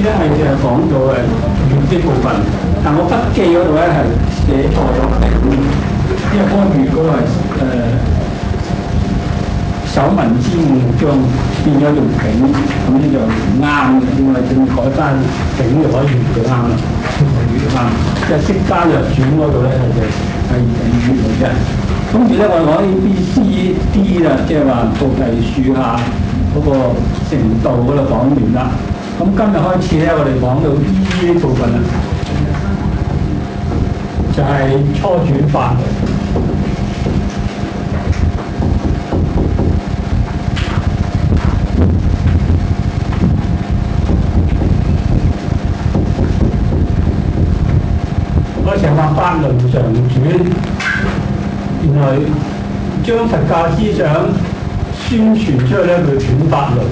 咧係講到月的部分，但我筆記嗰度咧係寫錯咗丙，因為嗰個月嗰個係手民之誤將變咗做丙，咁咧就唔啱嘅，應該要改翻丙就可以月就啱啦，月就啱。即係釋迦略傳嗰度咧係月嚟嘅。跟住咧我講 A、B、C、D 啦，即係話菩提樹下嗰個程度嗰度講完啦。咁今日開始咧，我哋講到 E 呢部分啦，就係初轉法。我成日話法輪常轉，原來將佛教思想宣傳出去咧，佢轉法輪。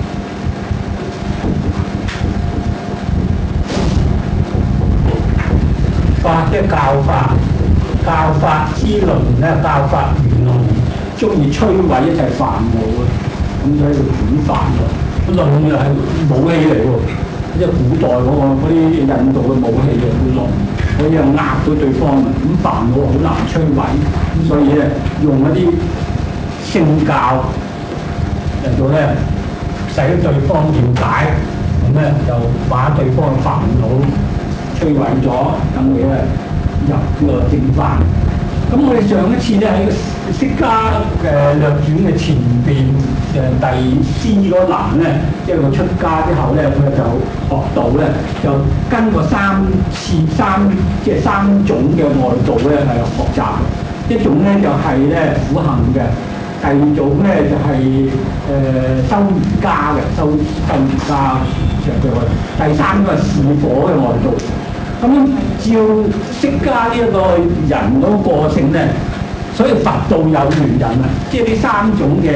法即係教法，教法之輪咧，教法原來中意摧毀一切煩惱嘅，咁所以叫轉法輪。輪就係武器嚟喎，即係古代嗰啲印度嘅武器嘅輪。可以壓到對方嘅，咁煩惱好難摧毀，咁所以咧用一啲聖教嚟到咧使對方了解，咁咧就把對方嘅煩惱摧毀咗，等佢咧入呢個正法。咁我哋上一次咧喺個釋迦略傳嘅前邊第 C 嗰欄咧，即係佢出家之後咧，佢就學到咧，就跟個三種嘅外道咧係學習嘅。一種咧就係咧苦行嘅，第二種咧就係修瑜伽嘅，修瑜伽第三個係事火嘅外道。咁照釋迦呢一個人嗰個個性咧，所以佛道有緣人啊，即係呢三種嘅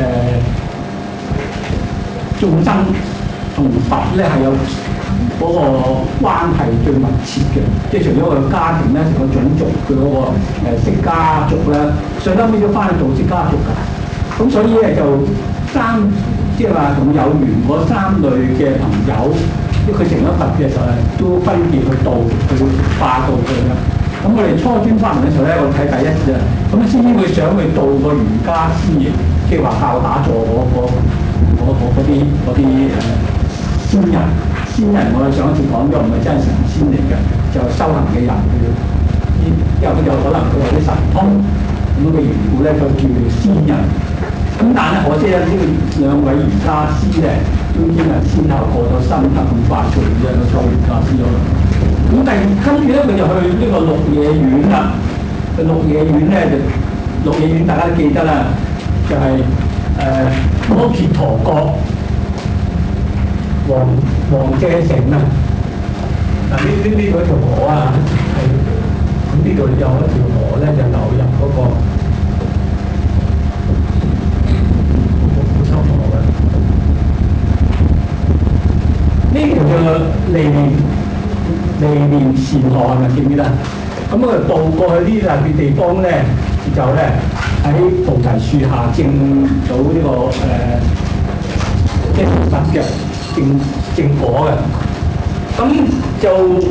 眾生同佛咧係有嗰個關係最密切嘅，即係除咗個家庭咧，個種族佢嗰個釋迦族咧，最後尾都翻去做釋迦族㗎。咁所以咧就即係話同有緣嗰三類嘅朋友。佢成咗佛嘅時候咧，都分別去度，去化度佢嘅。咁我哋初轉法輪嘅時候咧，我哋睇第一節啊。咁先佢想去度個瑜伽師，即係話教打坐嗰啲仙人。仙人我哋上一次講咗，唔係真係神仙嚟嘅，就係修行嘅人佢因為佢有可能佢有啲神通咁嘅緣故咧，就叫做仙人。咁但係可惜咧，呢兩位瑜伽師咧。都已經係先後過咗身啦，咁快脆嘅個修瑜伽師咯。咁跟住咧，佢就去呢個鹿野苑啦。鹿野苑咧鹿野苑大家都記得啦，就係摩羯陀國王舍城啊。嗱呢嗰條河啊，係咁呢度有一條河咧，就流入嗰個普濕河嘅。呢條叫利蓮前河係咪記唔記得？咁佢渡過去呢笪地方咧，就咧喺菩提樹下證到呢個即係佛嘅證果嘅。咁就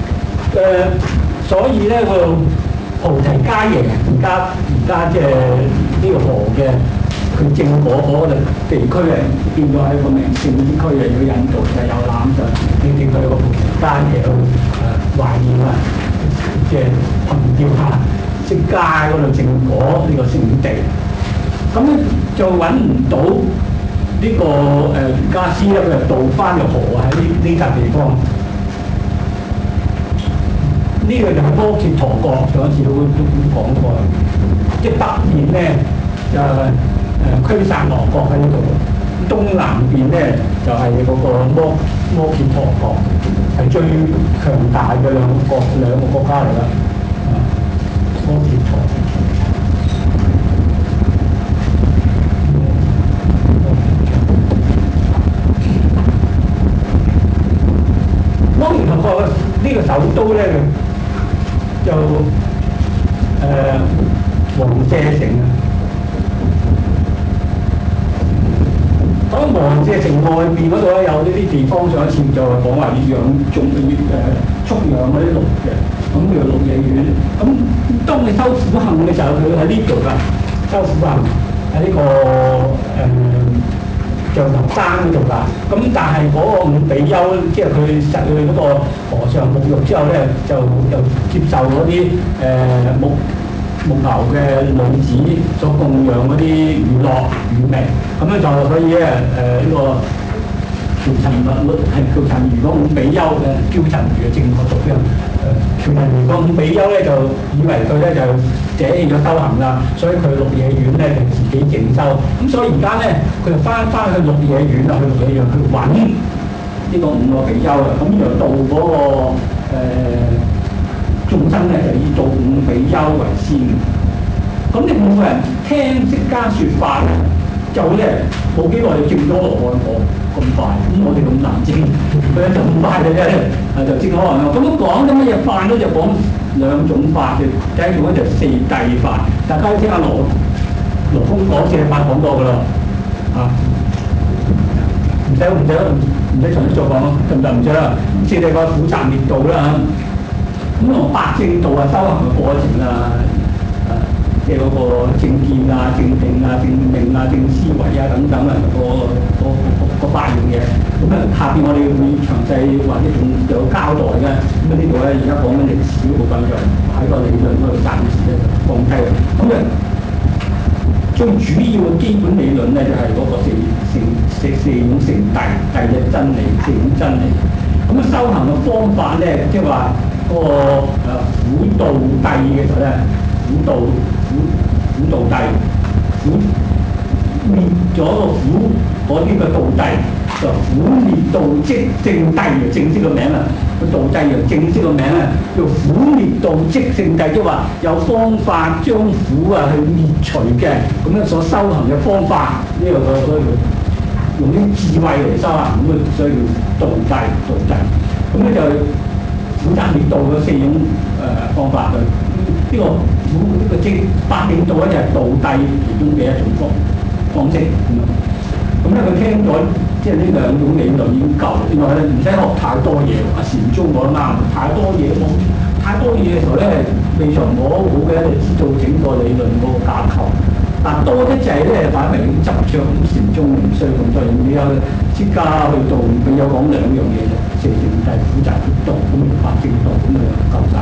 所以咧個菩提伽耶而家即係呢個河嘅。佢證果嗰個地區啊，變咗係一個名勝之區啊！如果印度就有攬就正佢有個菩提伽耶去懷念啊，即係憑吊下釋迦嗰度證果呢個聖地。咁咧就揾唔到呢個瑜伽師咧，佢就渡翻條河喺呢笪地方。呢個就係摩羯陀國，上一次都講過，即係北面咧就係。拘薩羅國喺呢度，東南邊咧就係、是、嗰個摩羯陀國，係最強大嘅兩個國家嚟啦。摩羯陀。摩羯陀國呢個首都咧就王舍城啊。講王即係城外邊嗰度咧，有呢啲地方上一次就講話要畜養嗰啲鹿嘅，咁叫鹿野苑。咁當你收苦行嘅時候，佢喺呢度㗎，收苦行喺呢個象頭山嗰度㗎。咁但係嗰個五比丘，即係佢實去嗰個和尚沐浴之後咧，就接受嗰啲木牛嘅女子所供養嗰啲娛樂乳味，咁樣就所以咧呢個喬陳如係喬陳如嗰五比丘嘅喬陳如嘅正確讀嘅喬陳如嗰五比丘咧就以為佢咧就捨棄咗修行啦，所以佢鹿野苑咧就自己靜修，咁所以而家咧佢就翻去鹿野苑啊，去鹿野苑去揾呢個五個比丘啊，咁就到嗰個眾生咧就以做五比丘為先，咁你五個人聽釋迦説法咧，就咧冇幾耐就證咗羅漢果咁快，咁我哋咁難證，佢就咁快嘅啫，就證咗羅漢果。咁講咗乜嘢法咧？就講兩種法嘅，第一種咧就四諦法，大家都聽下羅風講四諦法講過噶啦，唔使重新再講咯，得唔得？唔使啦，四諦法苦集滅道啦嚇。咁同八正道啊，修行嘅過程啊，即係嗰個正見啊、正定啊、正命啊、正思維啊等等啊，嗰八樣嘢。咁啊，下邊我哋會詳細或者仲有交代嘅。咁啊，呢度咧而家講緊歷史嗰部分就喺個理論嗰度暫時咧放低。咁啊，最主要嘅基本理論咧就係嗰個四種聖諦，第一真理，四種真理。咁啊，修行嘅方法咧，即係話。嗰個苦道諦嘅時候咧，苦道諦，滅咗個苦嗰啲嘅道諦，就苦滅道即正諦嘅正式個名啊！個道諦嘅正式個名啊，叫苦滅道即正諦，即係話有方法將苦啊去滅除嘅，咁樣所修行嘅方法，呢個所以用啲智慧嚟修行，咁啊所以叫道諦，咁咧就苦集滅道嘅四種方法嘅，呢個即八正道咧就係道諦其中嘅一種方式咁咧佢聽咗即係呢兩種理論已經夠，另外咧唔使學太多嘢。禪宗講得啱，太多嘢嘅時候咧未嘗摸好嘅，就知道整個理論嗰個架構。但多得滯咧，反為啲執著咁禪宗唔需要咁多嘢。你有釋迦去到佢有講兩樣嘢啫，四正諦苦集滅道，咁八正道咁就夠晒。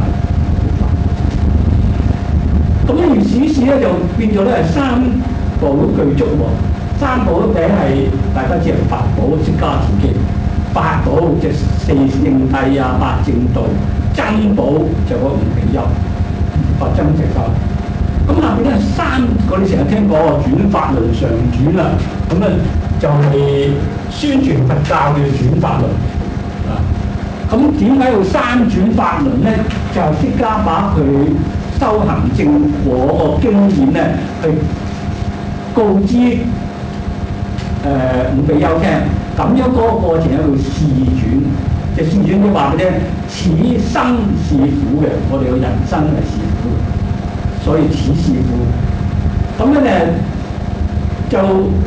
咁呢件史事咧就變咗咧係三寶具足喎。三寶第一係大家知係佛寶釋迦自己，八寶即係四正諦啊、八正道，僧寶就嗰五比丘，佛僧淨土。咁下邊咧三個你成日聽過轉法輪常轉啦，咁咧就係宣傳佛教嘅轉法輪啊。咁點解要三轉法輪咧？就釋迦把佢修行正果個經驗咧，去告知五比丘聽，咁樣嗰個過程喺度示轉，即係示轉即係話俾你聽，此生是苦嘅，我哋嘅人生係是苦嘅，所以此是苦。咁咧就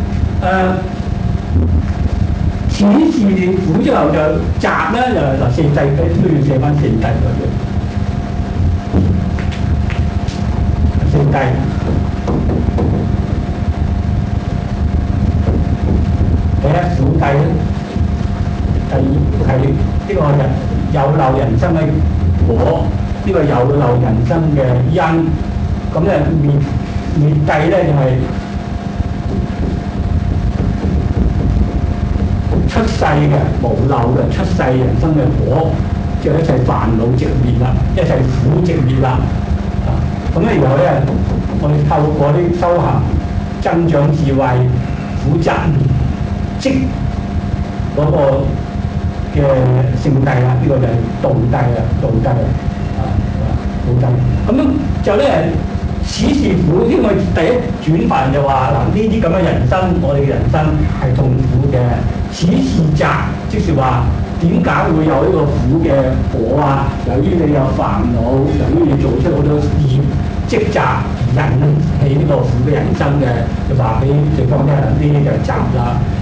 此是苦之後就集咧就嗱四諦都要寫翻四諦嗰度，四諦。第一苦諦，第二係呢個人有漏人生嘅果，呢個有漏人生嘅因。咁咧滅諦咧就係出世嘅無漏嘅出世人生嘅果，即係一切煩惱直滅啦，一切苦直滅啦。咁咧然後咧，我哋透過啲修行增長智慧，苦集滅。即嗰個嘅聖諦啦，呢個就係道諦啦，道諦咁樣就咧，此是苦。因為第一轉法就話嗱，呢啲咁嘅人生，我哋嘅人生係痛苦嘅。此是集，即是話點解會有呢個苦嘅果啊？由於你有煩惱，由於你做出好多業積集引起呢個苦嘅人生嘅，就話俾對方聽啦，呢啲就係集啦。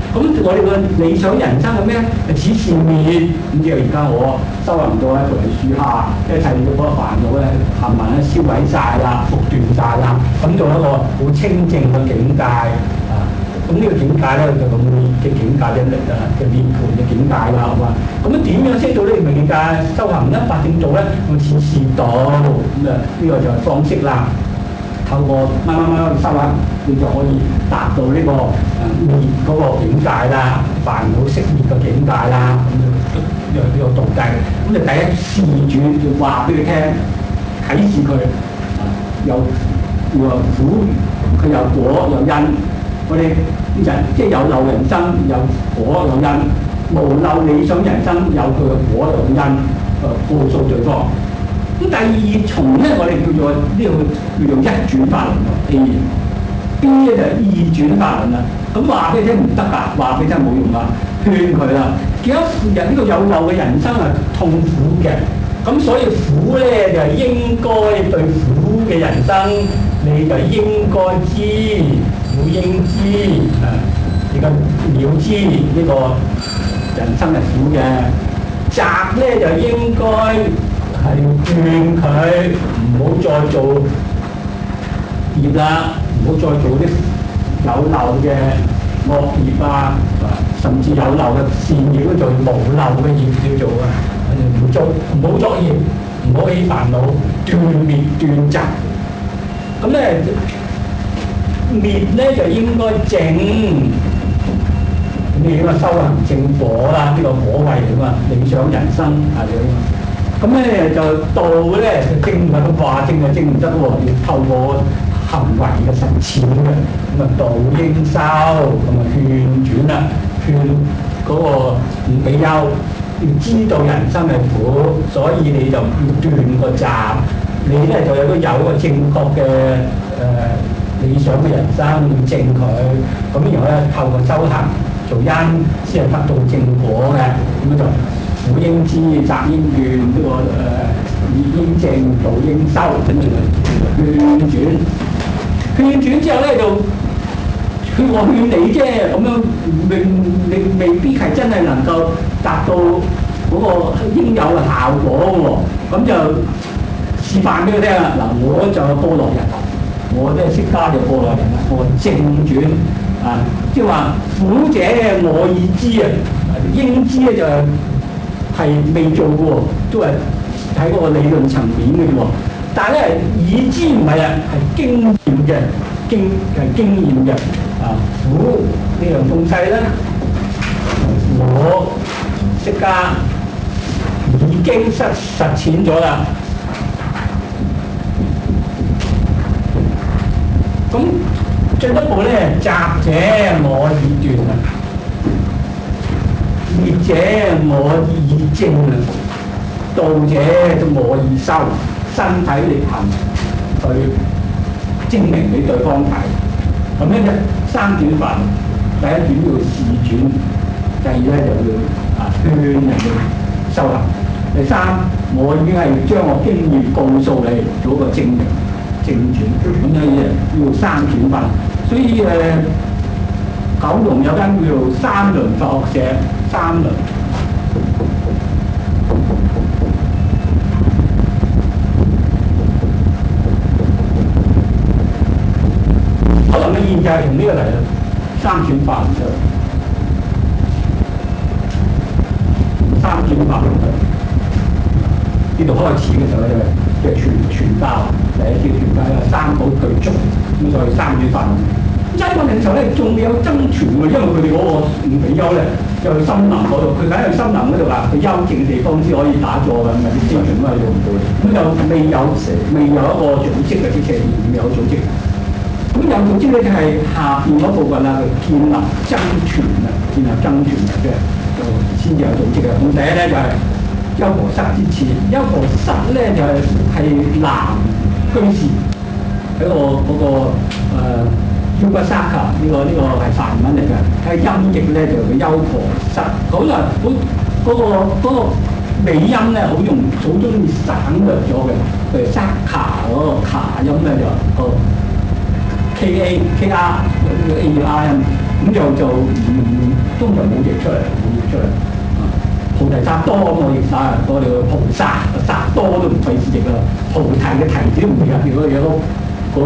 咁我哋嘅理想人生係咩？係此善滅。咁即係而家我修行到喺菩提樹下，一切嗰個煩惱咧，冚唪唥燒毀晒啦，復斷晒啦，咁做一個好清淨嘅境界啊！咁呢個境界咧就咁嘅境界嘅嘅涅槃嘅境界啦，係嘛？咁點樣升到呢個境界？修行咧，法正道咧，咁似是道咁啊！呢個就係方式啦。透過乜修行，你就可以達到呢個滅嗰個境界啦，煩惱熄滅嘅境界啦。咁呢個道計。咁就第一示主就話俾佢聽，啟示佢有苦，佢有果有因。我哋人即係有漏人生，有果有因；無漏理想人生，有佢嘅果有因。告訴對方。咁第二重咧，我哋叫做呢個叫做一轉法輪喎 A，B 咧就係二轉法輪啦。咁話俾你聽唔得㗎，話俾你聽冇用啦，勸佢啦。見到人呢個有漏嘅人生係痛苦嘅，咁所以苦咧就係應該對苦嘅人生，你就應該知，要應知啊！你咁了知呢個人生係苦嘅，責咧就應該。係勸佢唔好再做業啦，唔好再做啲有漏嘅惡業啊，甚至有漏嘅善業都做，無漏嘅業要做啊，唔好作業，唔好起煩惱，斷滅斷集。咁咧滅咧就應該正，你應該修行正果啦，呢個果位嚟嘛，理想人生係咁。咁咧就道咧就正唔係話正就正唔得喎，要透過行為嘅實踐嘅。咁啊道應修，咁啊勸轉啦，勸嗰個唔比丘要知道人生係苦，所以你就要斷個集，你咧就有個正確嘅理想嘅人生要正佢，咁然後咧透過修行做因先係得到正果嘅，咁就。苦應知，集應斷，呢個業應正，道應修，咁樣勸轉。勸轉之後咧，就我勸你啫，咁樣你未必係真係能夠達到嗰個應有嘅效果喎。咁就示範俾佢聽啦。嗱，我就係波羅人，我即係釋迦就波羅人啦。我正轉啊，即係話苦者我已知啊，應知咧就係未做嘅喎，都係喺嗰個理論層面嘅啫喎。但係咧，已知唔係啊，係經驗嘅，係經驗嘅啊。苦呢樣東西咧，我釋迦已經實踐咗啦。咁進一步咧，集者我已斷啦。滅者我已證啦，道者我已修，身體力行去證明俾對方睇。咁樣啫，三轉法，第一轉叫示轉，第二咧就要勸人哋修行，第三我已經係將我經驗告訴你，做一個證明正轉，咁樣要三轉法。所以九龍有間叫做三輪佛學社，三輪。可能嘅現就係從呢個嚟啦，三轉法就三轉法呢度開始嘅時候咧，就係傳教，第一次傳教有三寶具足，咁所以三轉法。齋講嘅時候咧，仲未有爭傳喎，因為佢哋嗰個五比丘咧，就去森林嗰度，佢梗係去森林嗰度啦，去幽靜嘅地方先可以打坐㗎，唔係啲宣傳都係用唔到。咁就未有一個組織嘅，即係未有組織。咁有組織咧就係下邊嗰部分啦，建立僧團啊，建立僧團啊，即係先至有組織嘅。咁第一咧就係優婆塞之次，優婆塞咧就係男居士喺嗰個Upasaka 呢個係梵文嚟嘅，喺音譯咧就叫優婆塞。好啦，嗰個尾音咧好中意省略咗嘅，譬如 Saka 嗰個卡音咧就KAR 呢個 AR 音，咁就通常冇譯出嚟，菩提薩多咁我譯晒，我哋個菩薩薩多都唔費事譯啦，菩提嘅提字都唔譯啊，如果有個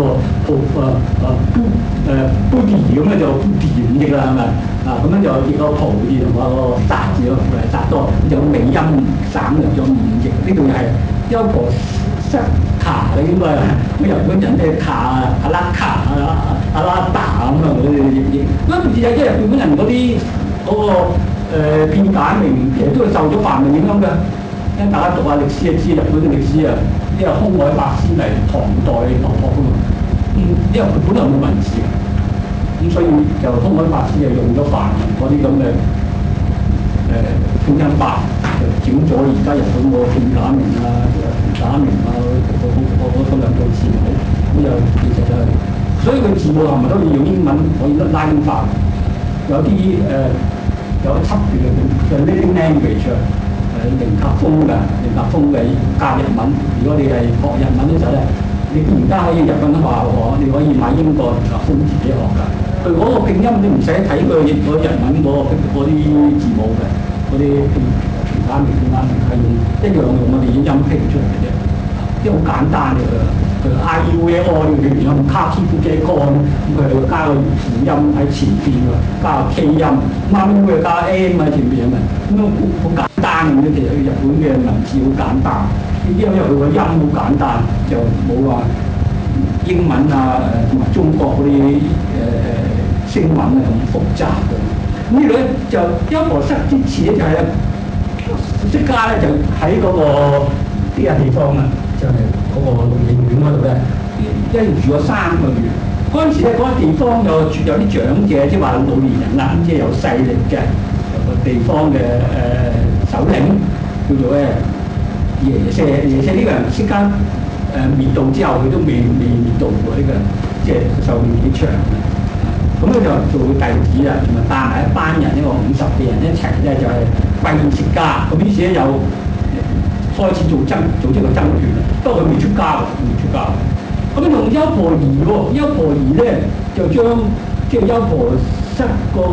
菩提咁咧就菩提唔譯啦，係咪？咁樣就譯個菩字同埋個薩字咯，菩提薩多就尾音省略咗唔譯，呢度又係優婆塞卡咧應該係，咁日本人咧卡阿拉卡阿拉達咁啊嗰啲譯，咁唔知啊，即係日本人嗰啲片假名其實都係受咗梵文影響嘅，因為大家讀下歷史就知日本嘅歷史啊，呢個空海法師嚟唐代留學㗎嘛，因為佢本來冇文字嘅，咁所以就空海法師就用咗梵文嗰啲咁嘅拼音法，就整咗而家日本個片假名啊、假名啊嗰兩個字母，咁就其實就係，所以佢字母係咪都要用英文可以拉丁化？有啲有一輯叫 Living Language 零格風嘅教日文。如果你係學日文嘅時候咧，你而家可以日文化學，你可以買英國風自己學㗎。佢嗰個拼音你唔使睇佢日文嗰啲字母嘅，嗰啲片假名係用一樣用我哋嘅音拼出嚟嘅啫，即係好簡單嘅。佢 I U A O 呢個叫做卡基夫基乾，咁佢加個輔音喺前邊㗎，加個 K 音，啱佢加 M 喺前邊啊嘛，咁樣好簡單嘅。其實日本嘅文字好簡單，因為佢個音好簡單，就冇話英文啊同埋中國嗰啲聲韻啊咁複雜嘅。呢度咧就優婆塞之詞咧就係釋迦咧就喺嗰個呢個地方啊，就係嗰個鹿野苑嗰度咧，一住咗3個月。嗰陣時咧，嗰個地方有啲長者，即係話老年人啦，即係有勢力嘅個地方嘅首領，叫做耶舍。耶舍呢個人釋迦滅度之後，佢都未滅度喎。呢個人即係壽命幾長嘅。咁咧就做弟子啦，同埋帶埋一班人，一個50嘅人一齊咧，就係皈依釋迦。咁於是咧有開始組織個僧團啦，不過佢未出家喎。咁用優婆夷喎，優婆夷咧就將即係優婆塞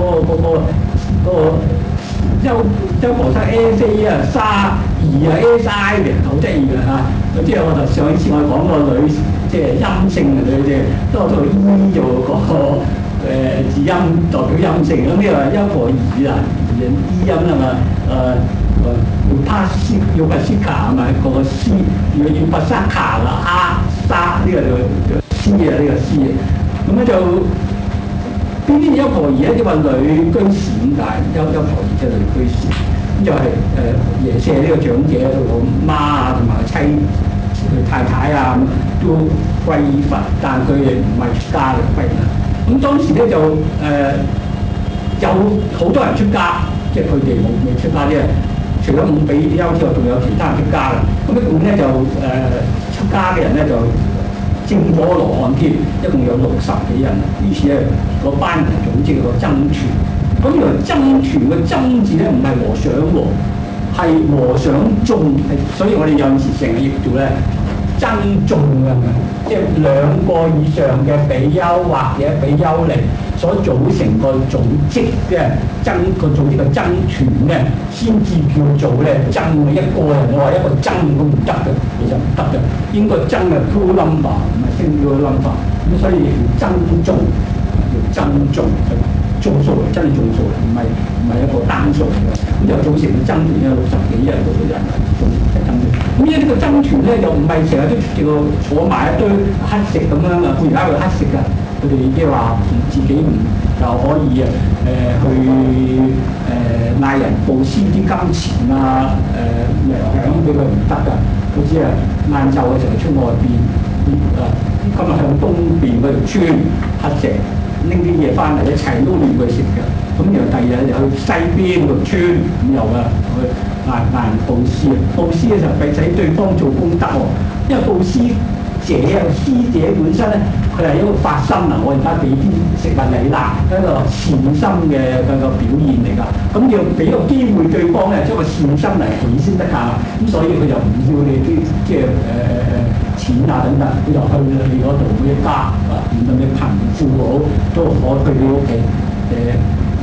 優婆塞 A4 啊沙夷啊 SI 嘅，好得意嘅嚇。即係我頭上一次我講個女，即係陰性嘅女，即係多數依做個字音代表陰性。咁呢個優婆夷啊，依音啊嘛要不斯卡係咪？個斯要不沙卡啦，沙呢個就斯啊，呢個斯啊。咁咧就邊啲優婆夷咧？即係話女居士咁解，優婆夷即係女居士。咁就係耶舍呢個長者，佢個媽啊同埋佢太太啊都皈依佛，但係佢哋唔係出家嘅皈依。咁當時咧就有好多人出家，即係佢哋未出家啫。除咗5比丘之外，仲有其他人出家嘅。咁一共咧就出家嘅人咧就證咗羅漢添，一共有60幾人。於是咧嗰班人組織個僧團。咁原來僧團嘅僧字咧唔係和尚喎，係和尚眾，所以我哋有陣時成日譯做咧僧眾嘅，即係2個以上嘅比丘或者比丘尼所組成個組織嘅個組織嘅僧團咧，先至叫做咧僧。一個人我話一個僧都唔得嘅，其實唔得嘅，應該僧係 plural number 唔係 singular number，咁所以叫僧眾，叫僧眾，眾數嚟，真係眾數嚟，唔係一個單數嚟嘅。咁就組成個僧團有60幾人嗰啲人組成僧團。咁呢個僧團咧又唔係成日都叫坐埋一堆乞食咁樣啊，佢而家去乞食㗎。佢哋即係話自己唔又可以去嗌人布施啲金錢啊糧餉俾佢唔得㗎。好似晏晝嘅時候出外邊今日向東邊嗰條村乞食，拎啲嘢翻嚟一齊撈亂佢食嘅。咁然後第二日又去西邊個村咁又去嗌人布施。布施嘅時候係使對方做功德喎，因為布施者施者本身咧，佢係一個發心啊！我而家俾啲食物你啦，一個善心嘅個表現嚟㗎。咁要俾個機會對方咧，將個善心嚟起先得㗎。咁所以佢就唔要你啲即係錢啊等等，佢就去你嗰度嗰啲家啊，無論你貧富好都可去你屋企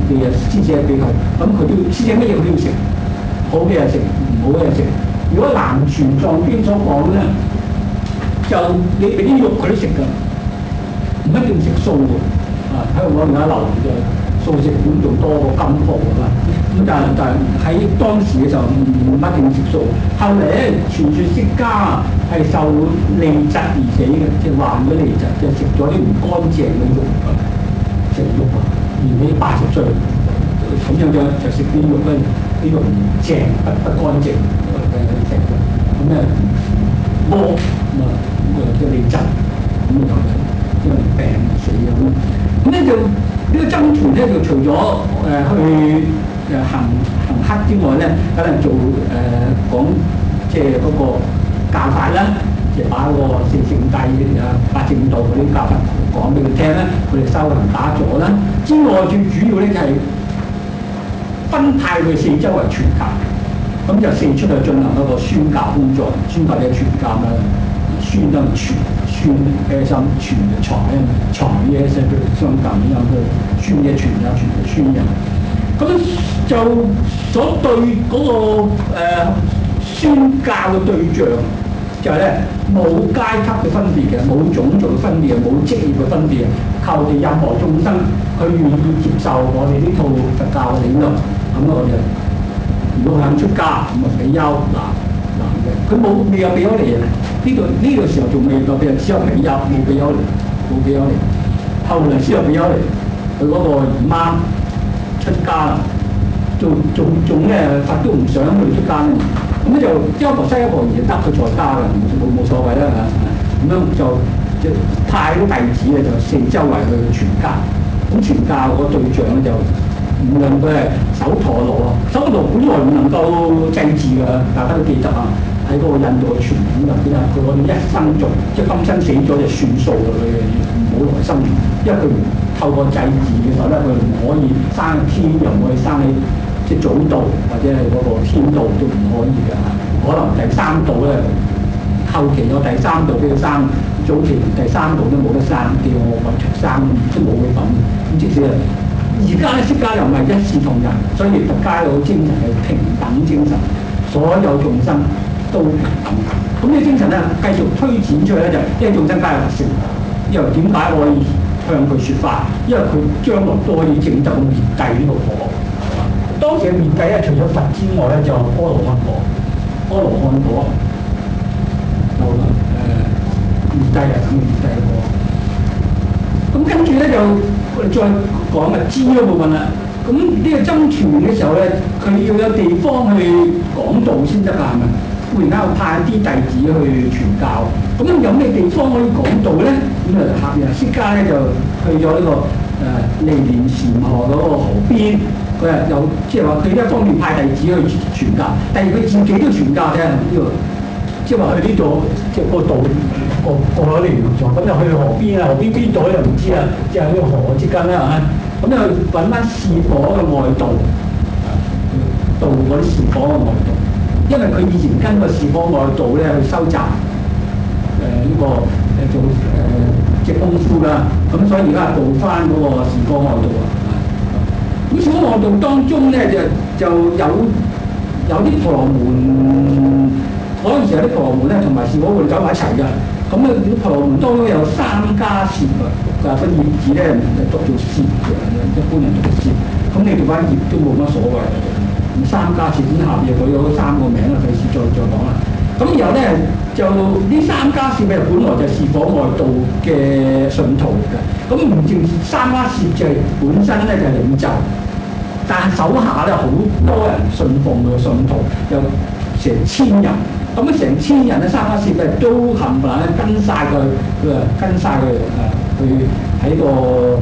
你啊施捨俾佢，咁佢都施捨乜嘢佢都要食，好嘅嘢食，唔好嘅嘢食。如果南傳藏經所講咧，就你俾啲肉佢都食㗎，唔一定食素㗎。香港而家流行嘅素食館仲多過金鋪㗎嘛。咁但係喺當時嘅時候唔一定食素。後嚟咧傳說釋迦係受痢疾而死嘅，即係患咗痢疾，就食咗啲唔乾淨嘅肉啊，食肉啊，年紀80歲，咁樣就食啲肉咧，啲肉唔正不乾淨嘅食嘅，咁咧屙咁啊叫痢疾，咁就因為病死嘅咁咧就呢個僧團咧就除咗去行乞之外咧，可能做講即係嗰個教法啦，就把嗰個四聖諦八正道嗰啲教法講俾佢聽啦，佢哋修行打坐啦。之外最主要咧就係分派佢四周圍傳教，咁就四出去進行一個宣教工作，宣教嘅傳教啦，宣啊傳心傳財嘢就相近咁去宣嘅傳啊傳嘅宣人。咁就所對嗰個宣教嘅對象就係咧冇階級嘅分別嘅，冇種族嘅分別嘅，冇職業嘅分別嘅，靠我哋任何眾生佢願意接受我哋呢套佛教嘅理論，咁我哋如果肯出家咁啊比丘男嘅，佢未有比丘尼啊，呢個時候仲未有比丘，只有比丘冇比丘尼，冇比丘尼，後嚟先有比丘尼，佢嗰個姨媽出家啦，仲咧佛都唔想佢出家咧，咁咧就一婆西一婆兒得佢在家嘅，冇所謂啦嚇，咁樣就派啲弟子咧就四周圍去傳教，咁傳教個對象咧就無論佢係首陀羅啊，首陀羅本來唔能夠祭祀嘅，大家都記得啊，喺嗰個印度嘅傳統入邊啊，佢講一生族，即係今生死咗就算數嘅，佢唔好來生，因為佢唔透過祭祀嘅時候咧，佢唔可以生喺天，又唔可以生喺即係祖道或者係嗰個天道都唔可以嘅嚇，可能第三道咧後期有第三道俾佢生，早期第三道都冇得生，叫我揾出生都冇佢份，咁即使係。而家咧，釋迦又唔係一視同仁，所以佛家有精神係平等精神，所有眾生都平等。咁呢個精神咧，繼續推展出去咧，就因為眾生皆有佛性。因為點解我可以向佢説法？因為佢將來都可以拯救滅帝呢個果。當時嘅滅帝咧，除咗佛之外咧，就阿羅漢果，阿羅漢果就滅帝啊，等於滅帝果。咁跟住咧就我哋再講啊知嗰部分啦。咁呢個僧團嘅時候咧，佢要有地方去講道先得㗎，係咪？咁而家我派啲弟子去傳教，咁有咩地方可以講道咧？咁啊下邊啊釋迦咧就去咗呢個尼連禪河嗰個河邊，佢係有即係話佢一方面派弟子去傳教，第二佢自己都傳教嘅呢個。即係話去呢度，即係個道過咗嚟咗，咁就去河邊啊，河邊邊度咧就唔知啦，即係呢個河之間啦嚇，咁就揾翻士火嘅外道，道嗰啲士火嘅外道，因為佢以前跟個士火外道咧去收集呢個做即係功夫啦，咁所以而家報翻嗰個士火外道啊，咁士火外道當中咧就有啲婆羅門。嗰陣時有啲婆羅門咧，同埋士火會走埋一齊嘅。咁咧啲婆羅門當中有三家攝啊，個業字咧讀做攝嘅，一般人讀攝。咁你讀翻業都冇乜所謂嘅。咁三家攝咁下邊佢有三個名啊，費事再講啦。咁然後咧就呢三家攝咧，本來就係士火外道嘅信徒嚟嘅。咁唔淨三家攝就係本身咧就係領袖，但係手下咧好多人信奉嘅信徒，有成千人。咁啊，成千人咧，三家攝咧都冚唪唥跟晒佢，跟晒佢去喺個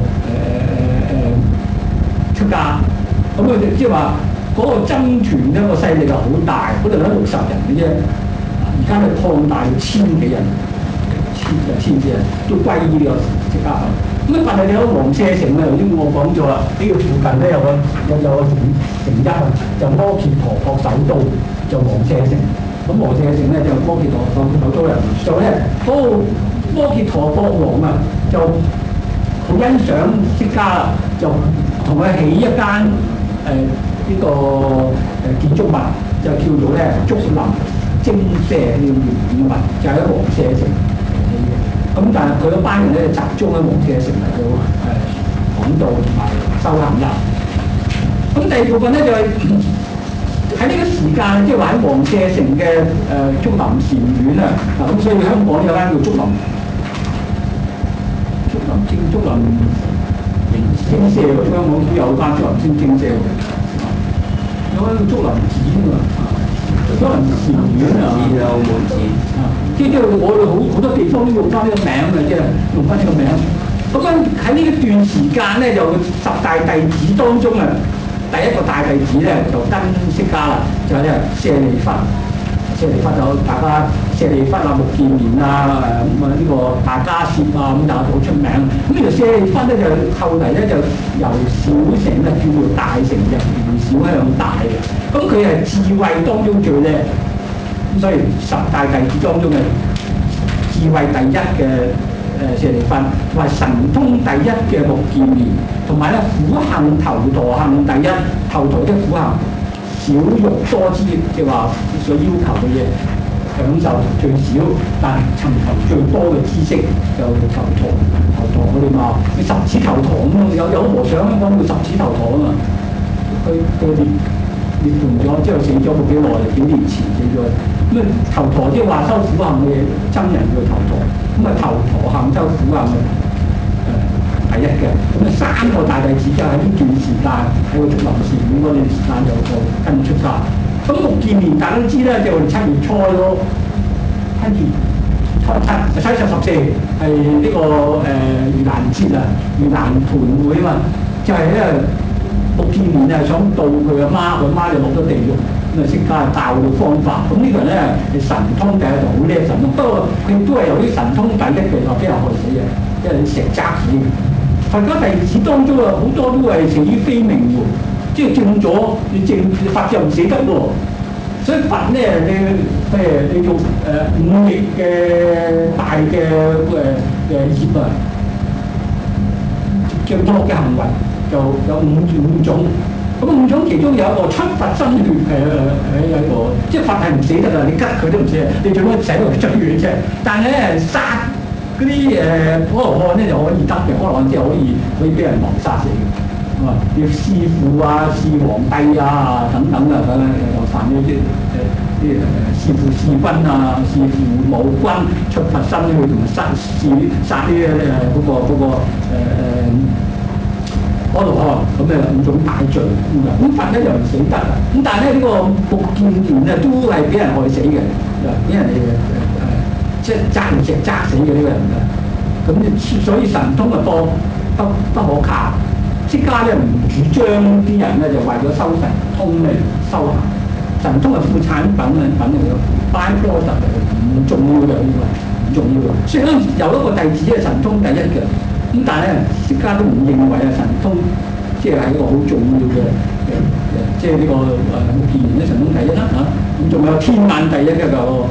出家。咁佢哋即係話嗰個僧團咧個勢力就好大，本來得60人嘅啫，而家咧擴大到千幾人，千幾人都歸依呢個釋迦佛。咁啊，但係你喺王舍城咧，頭先我講咗啦，呢個附近咧有個城邑啊，就摩羯陀國首都，就王舍城。咁王舍城咧就摩羯陀首都人，就咧嗰個摩羯陀國王啊，就好欣賞釋迦啦，就同佢起一間呢個建築物，就叫做咧竹林精舍呢個建築物，就喺王舍城起嘅。咁但係佢嗰班人咧集中喺王舍城嚟到講道同埋修行啦。咁第二部分咧就係喺呢個時間，即係話喺王舍城嘅竹林禪院啊。嗱咁所以香港有間叫竹林精舍喎，香港都有間竹林精舍喎，有間叫竹林寺喎，竹林禪院啊，有門寺啊，即係我哋好多地方都用翻呢個名嘅，即係用翻呢個名。咁樣喺呢一段時間咧，就十大弟子當中啊，第一個大弟子咧就跟釋迦啦，就係咧舍利弗。舍利弗就大家舍利弗啊、目犍連啊、呢個大迦葉啊咁就好出名。咁呢個舍利弗咧就後嚟咧就由小乘咧叫做大乘，由小向大嘅。咁佢係智慧當中最叻，咁所以十大弟子當中嘅智慧第一嘅舍利弗，同埋神通第一嘅目犍連，同埋咧苦行頭陀行第一，頭陀即係苦行。少欲多知，即係話所要求嘅嘢享受最少，但尋求最多嘅知識就頭陀。我哋話你十指頭陀咁，有和尚香港叫十指頭陀啊嘛。佢涅槃咗之後死咗冇幾耐，幾年前死咗。咁啊頭陀即係話修苦行嘅僧人叫頭陀，咁啊頭陀行修苦行嘅第一嘅。咁啊三個大弟子就喺呢段時間喺個竹林寺院嗰段時間就跟出家。咁目犍連大家都知咧，就7月初咯，跟住7月14係呢個盂蘭節啊，盂蘭盆會啊嘛，就係咧目犍連啊想度佢阿媽，佢媽就落咗地獄，咁啊釋迦教佢方法。咁呢個人咧係神通第一，就好叻神通，不過佢都係由啲神通第一嘅話俾人害死嘅，因為石砸死嘅。佛家弟子當中啊，好多都係死於非命喎，即係證咗你佛就唔死得喎。所以佛咧，你做五逆嘅大嘅業啊，叫惡嘅行為就有五種。咁五種其中有一個出佛身血係一個，即係佛係唔死得㗎，你吉佢都唔死，你最多使到佢出血啫。但係咧殺嗰啲阿羅漢咧就可以得嘅，阿羅漢即係可以俾人謀殺死嘅。要弒父啊、弒皇帝啊等等啊，咁又犯呢啲弒父弒君啊、弒父母君、出佛身去同埋殺啲阿羅漢，咁五種大罪咁佛咧就唔死得啦。咁但係咧呢個目犍連咧都係俾人害死嘅，俾人哋即係砸石砸死嘅呢個人嘅。咁所以神通啊多不可靠。釋迦咧唔主張啲人咧就為咗修神通嚟修行，神通係副產品嚟嘅 byproduct 嚟嘅，唔重要嘅呢個唔重要嘅。雖然有一個弟子係神通第一嘅，咁但係咧釋迦都唔認為啊神通即係一個好重要嘅即係呢個目犍連咧神通第一啦嚇。咁仲有天眼第一嘅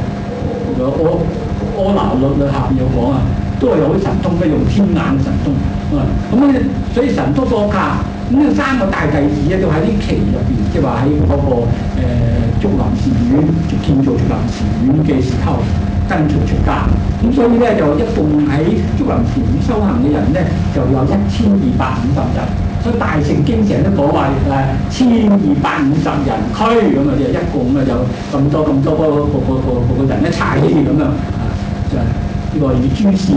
阿那律下邊有講啊。都係有啲神通咧，用天眼神通咁咧，所以神通多卡。咁呢三個大弟子咧，都喺呢期入邊，即係話喺嗰個竹林寺院建造竹林寺院嘅時候跟隨出家。咁所以咧就一共喺竹林寺院修行嘅人咧，就有1250人。所以大乘經成日都講話1250人區咁啊，就一共啊就咁多個人一齊咁啊，就係。呢個以諸事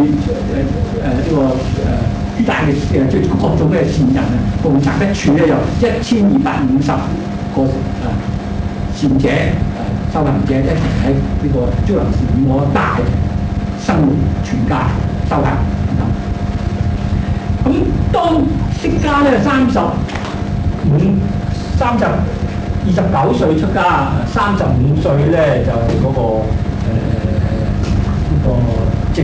諸大嘅即係各種嘅善人啊，共集一處咧，有1250個善者修行者一齊喺呢個竹林寺院嗰帶生活全家修行。咁當釋迦咧29歲出家，35歲咧就係嗰個正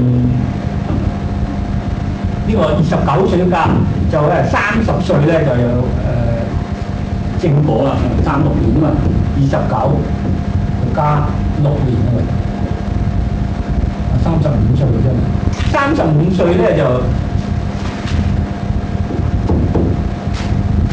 呢個29歲出家，就係30歲咧就有正果啦，36年啊嘛，29加6年啊嘛，35歲嘅啫。35歲咧就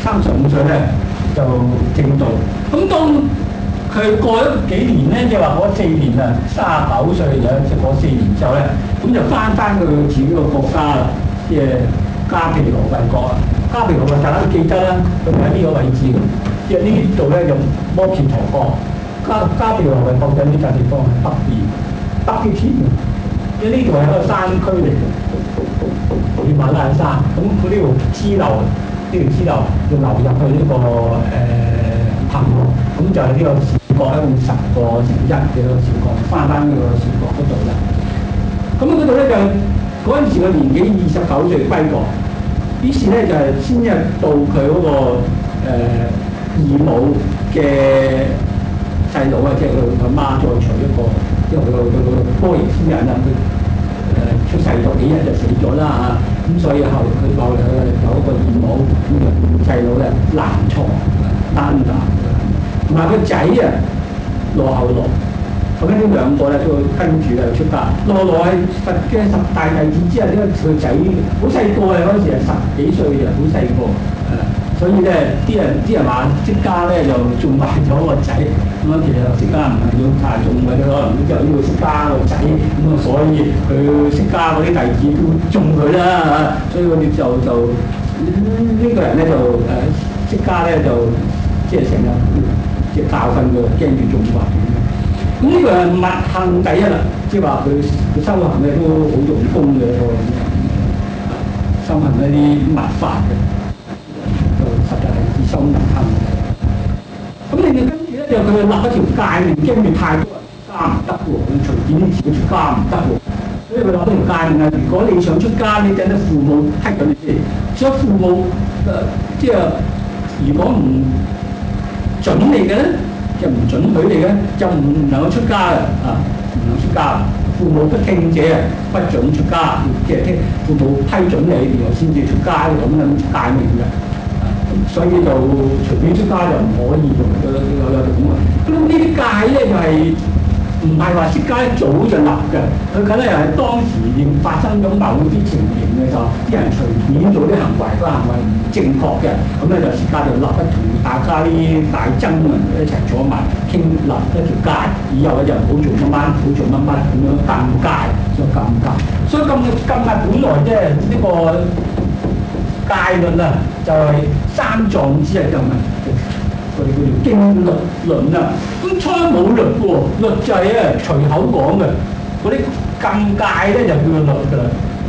35歲咧就正道。咁當佢過咗幾年咧，即係話嗰4年啊，39歲就即係嗰4年之後咧，咁就翻佢自己個國家啦，即係加皮羅衛國啊。加皮羅衛大家都記得啦，佢喺呢個位置，即係呢度咧就摩羯陀國。加皮羅衛國喺呢笪地方喺北邊，北嘅天嘅，因為呢度係一個山區嚟嘅，喜馬拉雅山。咁佢呢條支流，呢條支流要流入去呢個彭洛，咁就係呢個小國一共10個城鎮嘅一個小國，翻呢個小國嗰度啦。咁嗰度咧就嗰陣時個年紀29歲歸國，於是咧就係先入到佢嗰個義母嘅細佬啊，即係佢媽再娶一個，因為佢波耶夫人啊，佢出世咗幾日就死咗啦嚇，咁所以後嚟有一個義母，咁就細佬咧難錯單男，同埋個仔啊羅睺羅，咁呢兩個咧都跟住啊出家。羅係佛嘅10大弟子之後，呢個佢仔好細個啊，嗰陣時係10幾歲就好細個。所以咧，啲人話釋迦咧就種壞咗個仔，咁啊其實釋迦唔係要太種嘅，可能就呢個釋迦個仔，咁啊所以佢釋迦嗰啲弟子都種佢啦，所以佢哋呢個人咧就釋迦咧就即係成日即係教訓佢，驚住種壞。咁呢個係密行第一啦，即係話佢修行咧都好用功嘅一個人，修行一啲密法嘅。實在係自修密行嘅。咁你哋跟住咧就佢立一條戒命，驚住太多人出家唔得喎，佢隨便啲自己出家唔得喎，所以佢立一條戒命啊！如果你想出家，你等啲父母批准你先。所以父母即係如果唔準你嘅咧，就唔準許你嘅，就唔能夠出家嘅啊，唔能出家。父母不聽者不准出家，即係聽父母批准你，然後先至出家咁樣戒命嘅。所以就隨便出家就唔可以有咁啊！咁呢啲戒咧就係唔係話釋迦一早就立嘅，佢梗係又係當時發生咗某啲情形嘅時候，啲人隨便做啲行為，個行為唔正確嘅，咁咧就釋迦就立一同大家啲大僧啊一齊坐埋傾立一條戒，以後咧就唔好做乜乜，唔好做乜乜咁樣禁戒，所以禁戒。所以禁戒本來即係呢個戒律啊，就係3藏之一咁啊，我哋叫做經律論啊。咁初冇律喎，律就係隨口講嘅，嗰啲禁戒咧就叫做律㗎啦。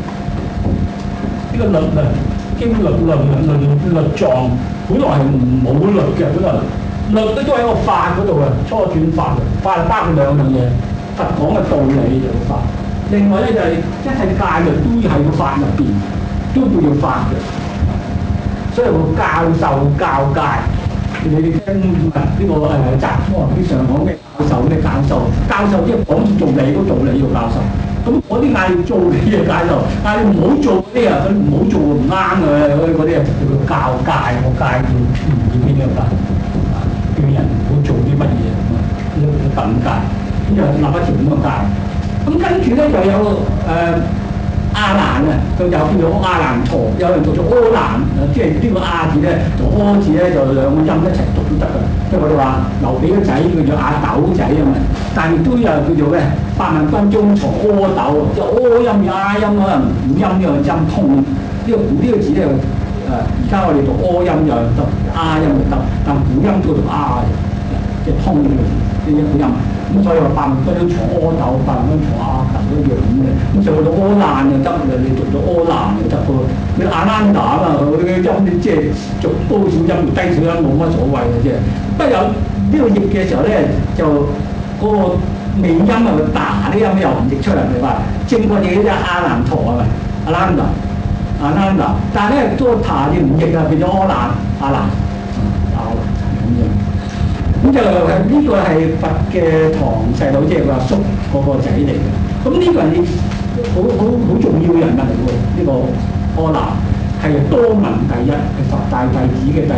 呢個律啊，經律律藏，本來係冇律嘅，本來律都喺個法嗰度啊，初轉法嘅，法包括2樣嘢，佛講嘅道理就係法，另外咧就係一切戒律都喺個法入邊，都叫做法嘅。所以會教授教戒，你哋聽呢個雜科啲上講嘅教授即係講道理嗰道理要教授。咁嗰啲嗌你做嘅嘢教授，嗌你唔好做嗰啲啊，佢唔好做唔啱嘅嗰啲啊，就叫做教戒。個戒叫唔知邊個戒，叫人唔好做啲乜嘢咁啊，呢個禁戒。咁就立一條咁嘅戒。咁跟住咧就有阿難啊，佢就叫做阿難陀，有人讀做阿難，即係呢個阿字咧同阿字咧就2個音一齊讀都得㗎。即係我哋話劉備個仔叫做阿斗仔啊嘛，但係都有叫做咩百萬軍中藏阿斗，即係阿音與阿音可能古音呢個音通。呢個字咧而家我哋讀阿音又得，阿音又得，但古音都讀阿嘅，即係通呢個字，呢一個音。咁所以話百萬軍中藏阿斗，百萬軍藏阿斗一樣咁嘅。咁上到阿難就得，你讀到阿難就得喎。你阿難達啊，嗰啲音即係逐高少音逐低少音冇乜所謂嘅啫。不過有呢個譯嘅時候咧，就嗰個尾音啊個打啲音又唔譯出嚟，咪話正確譯就阿難陀啊嘛，阿難達。但係咧嗰個塔字唔譯啊，變咗阿難咁樣。咁就呢個係佛嘅堂細佬，即係佢阿叔嗰個仔嚟嘅。咁呢個人好重要嘅人物嚟喎，呢個阿難係多聞第一，係10大弟子嘅第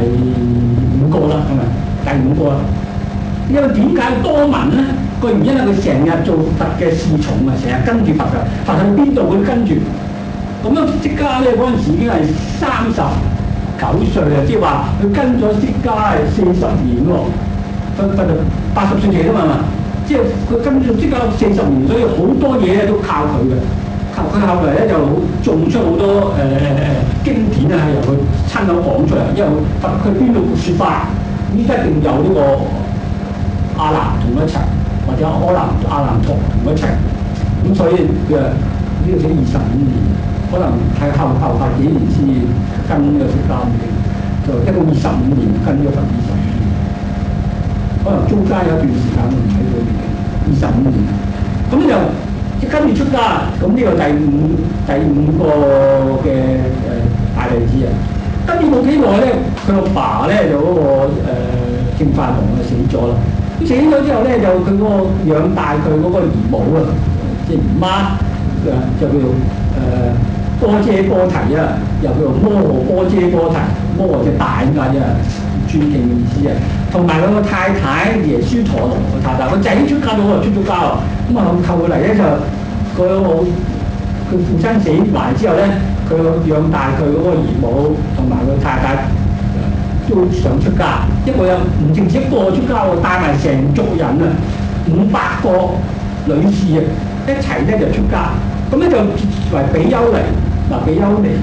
5個啦，係咪？第5個啦。因為點解多聞咧？個原因係佢成日做佛嘅侍從啊，成日跟住佛㗎，佛去邊度佢都跟住。咁樣釋迦咧嗰陣時已經係歲啊，即係話佢跟咗釋迦係40年喎，佢就80歲期啊嘛，即係佢跟咗釋迦40年，所以好多嘢咧都靠佢嘅。佢後嚟咧就種出好多經典啊，係由佢親口講出嚟，因為佢邊度説法，呢一定有呢個阿難同佢一齊，或者阿難同佢一齊，咁所以佢呢個寫25年，可能係後幾年先至跟呢個釋迦嘅，就一共25年跟咗佛25年，可能中間有一段時間唔喺度25年，咁就。跟住出家，咁呢個第五個嘅大例子啊。跟住冇幾耐咧，佢阿爸咧就嗰個淨飯王啊死咗啦。咁死咗之後咧，就佢嗰個養大佢嗰個姨母啊，即係姨媽就叫做波闍波提啊，又叫做摩訶波闍波提，摩訶就大咁解啫，尊敬嘅意思啊。同埋佢個太太耶輸陀羅個太太，個仔出家咗啊，出咗家啊。咁啊後嚟咧就佢父親死埋之後咧，佢養大佢嗰個姨母同埋佢太太都想出家，一個有唔淨止一個出家喎，帶埋成族人啊，500個女士啊一齊咧就出家，咁咧就為比丘尼嗱，比丘尼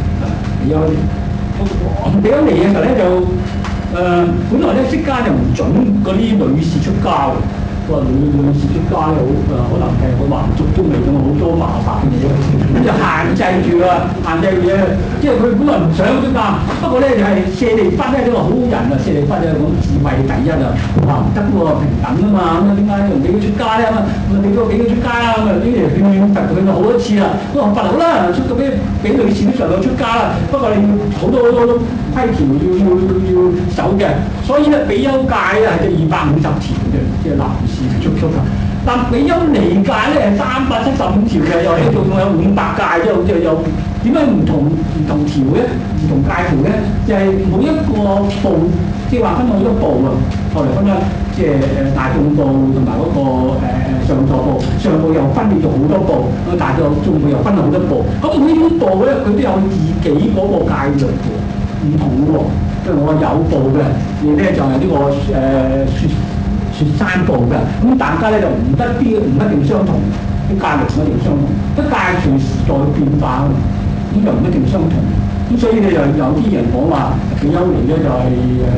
嘅時候咧就本來咧釋迦就唔準嗰啲女士出家喎。個女士出家咧可能係佢還俗都未咁好多麻煩嘅嘢，咁就限制住啦，即係佢本來唔想出家，不過咧就係舍利弗咧呢個好人啊，舍利弗就講智慧第一啊，話唔得喎，平等啊嘛，咁啊點解唔俾佢出家咧？咁啊俾佢出家啦，咁啊呢啲勸佛佢就好多次啦，佢話佛好啦，出咗俾女士都上到出家啦，不過你要好多規條要守嘅，所以咧比丘戒咧係250條嘅，即係男士出家。但比丘尼戒咧係375條嘅，又喺度仲有500戒，即係有點解唔同條嘅，唔同戒條嘅，就係、是、每一個部，即係話分好多部啊，後嚟分咗即係大眾部同埋嗰個上座部，上部又分裂咗好多部，大眾部又分咗好多部，咁每種部咧佢都有自己嗰個戒律嘅，唔同嘅喎，即係我有部嘅，而咧就係呢個雪山部嘅，咁大家咧就唔一定相同，啲戒律唔一定相同，啲戒隨時代變化啊嘛，咁就唔一定相同，咁所以你就有啲人講話比丘尼咧就係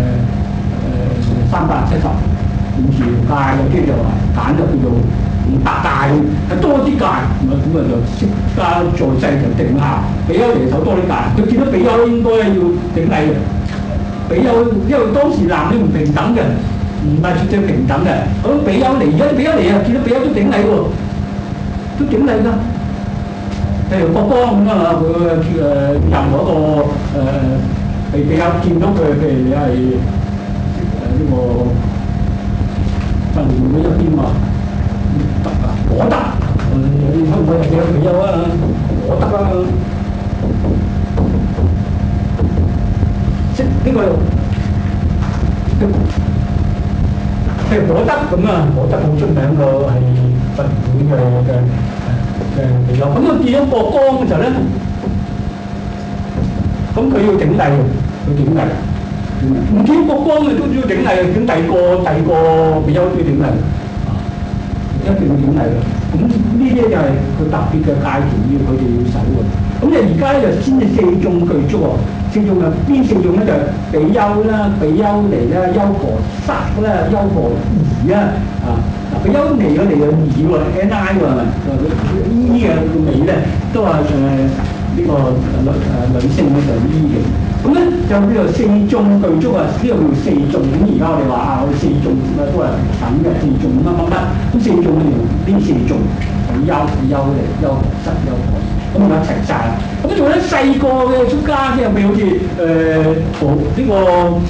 375條戒，有啲就話揀咗叫做500戒，係多啲戒，咁啊就釋迦在世就定下比丘尼手多啲戒，佢見到比丘應該要頂禮嘅，比丘因為當時男女唔平等嘅。唔係絕對平等嘅，咁比丘尼而家比丘尼啊，見到比丘都頂禮喎，都頂禮㗎。譬如國光咁啊，佢任何一個比丘見到佢，譬如你係呢個佛門嗰一邊話得啊，我得，你香港有幾多比丘啊？我得啊，即呢個。譬如我得咁啊，我得好出名個係佛會嘅比丘，咁佢見到國光嘅時候咧，咁佢要頂禮，佢頂禮，唔見國光嘅都要頂禮，咁第二個比丘都要頂禮，一定要頂禮嘅。咁呢啲就係佢特別嘅戒條，要佢哋要守嘅。咁就而家咧就先至4眾具足喎。4眾啊，邊4眾咧就係比丘啦、比丘尼啦、優婆塞啦、優婆夷啦嗱，比丘尼嘅尼嘅夷喎 ，ni 喎，依嘅尾咧都係呢個女性嘅就依嘅。咁咧就叫做4眾具足啊，呢個叫4眾。咁而家我哋話啊，我哋4眾都係等嘅4眾乜，咁4眾呢4眾比丘、比丘尼、優婆塞、優婆夷。咁一齊晒，咁仲有啲細個嘅出家嘅，譬如好似呢個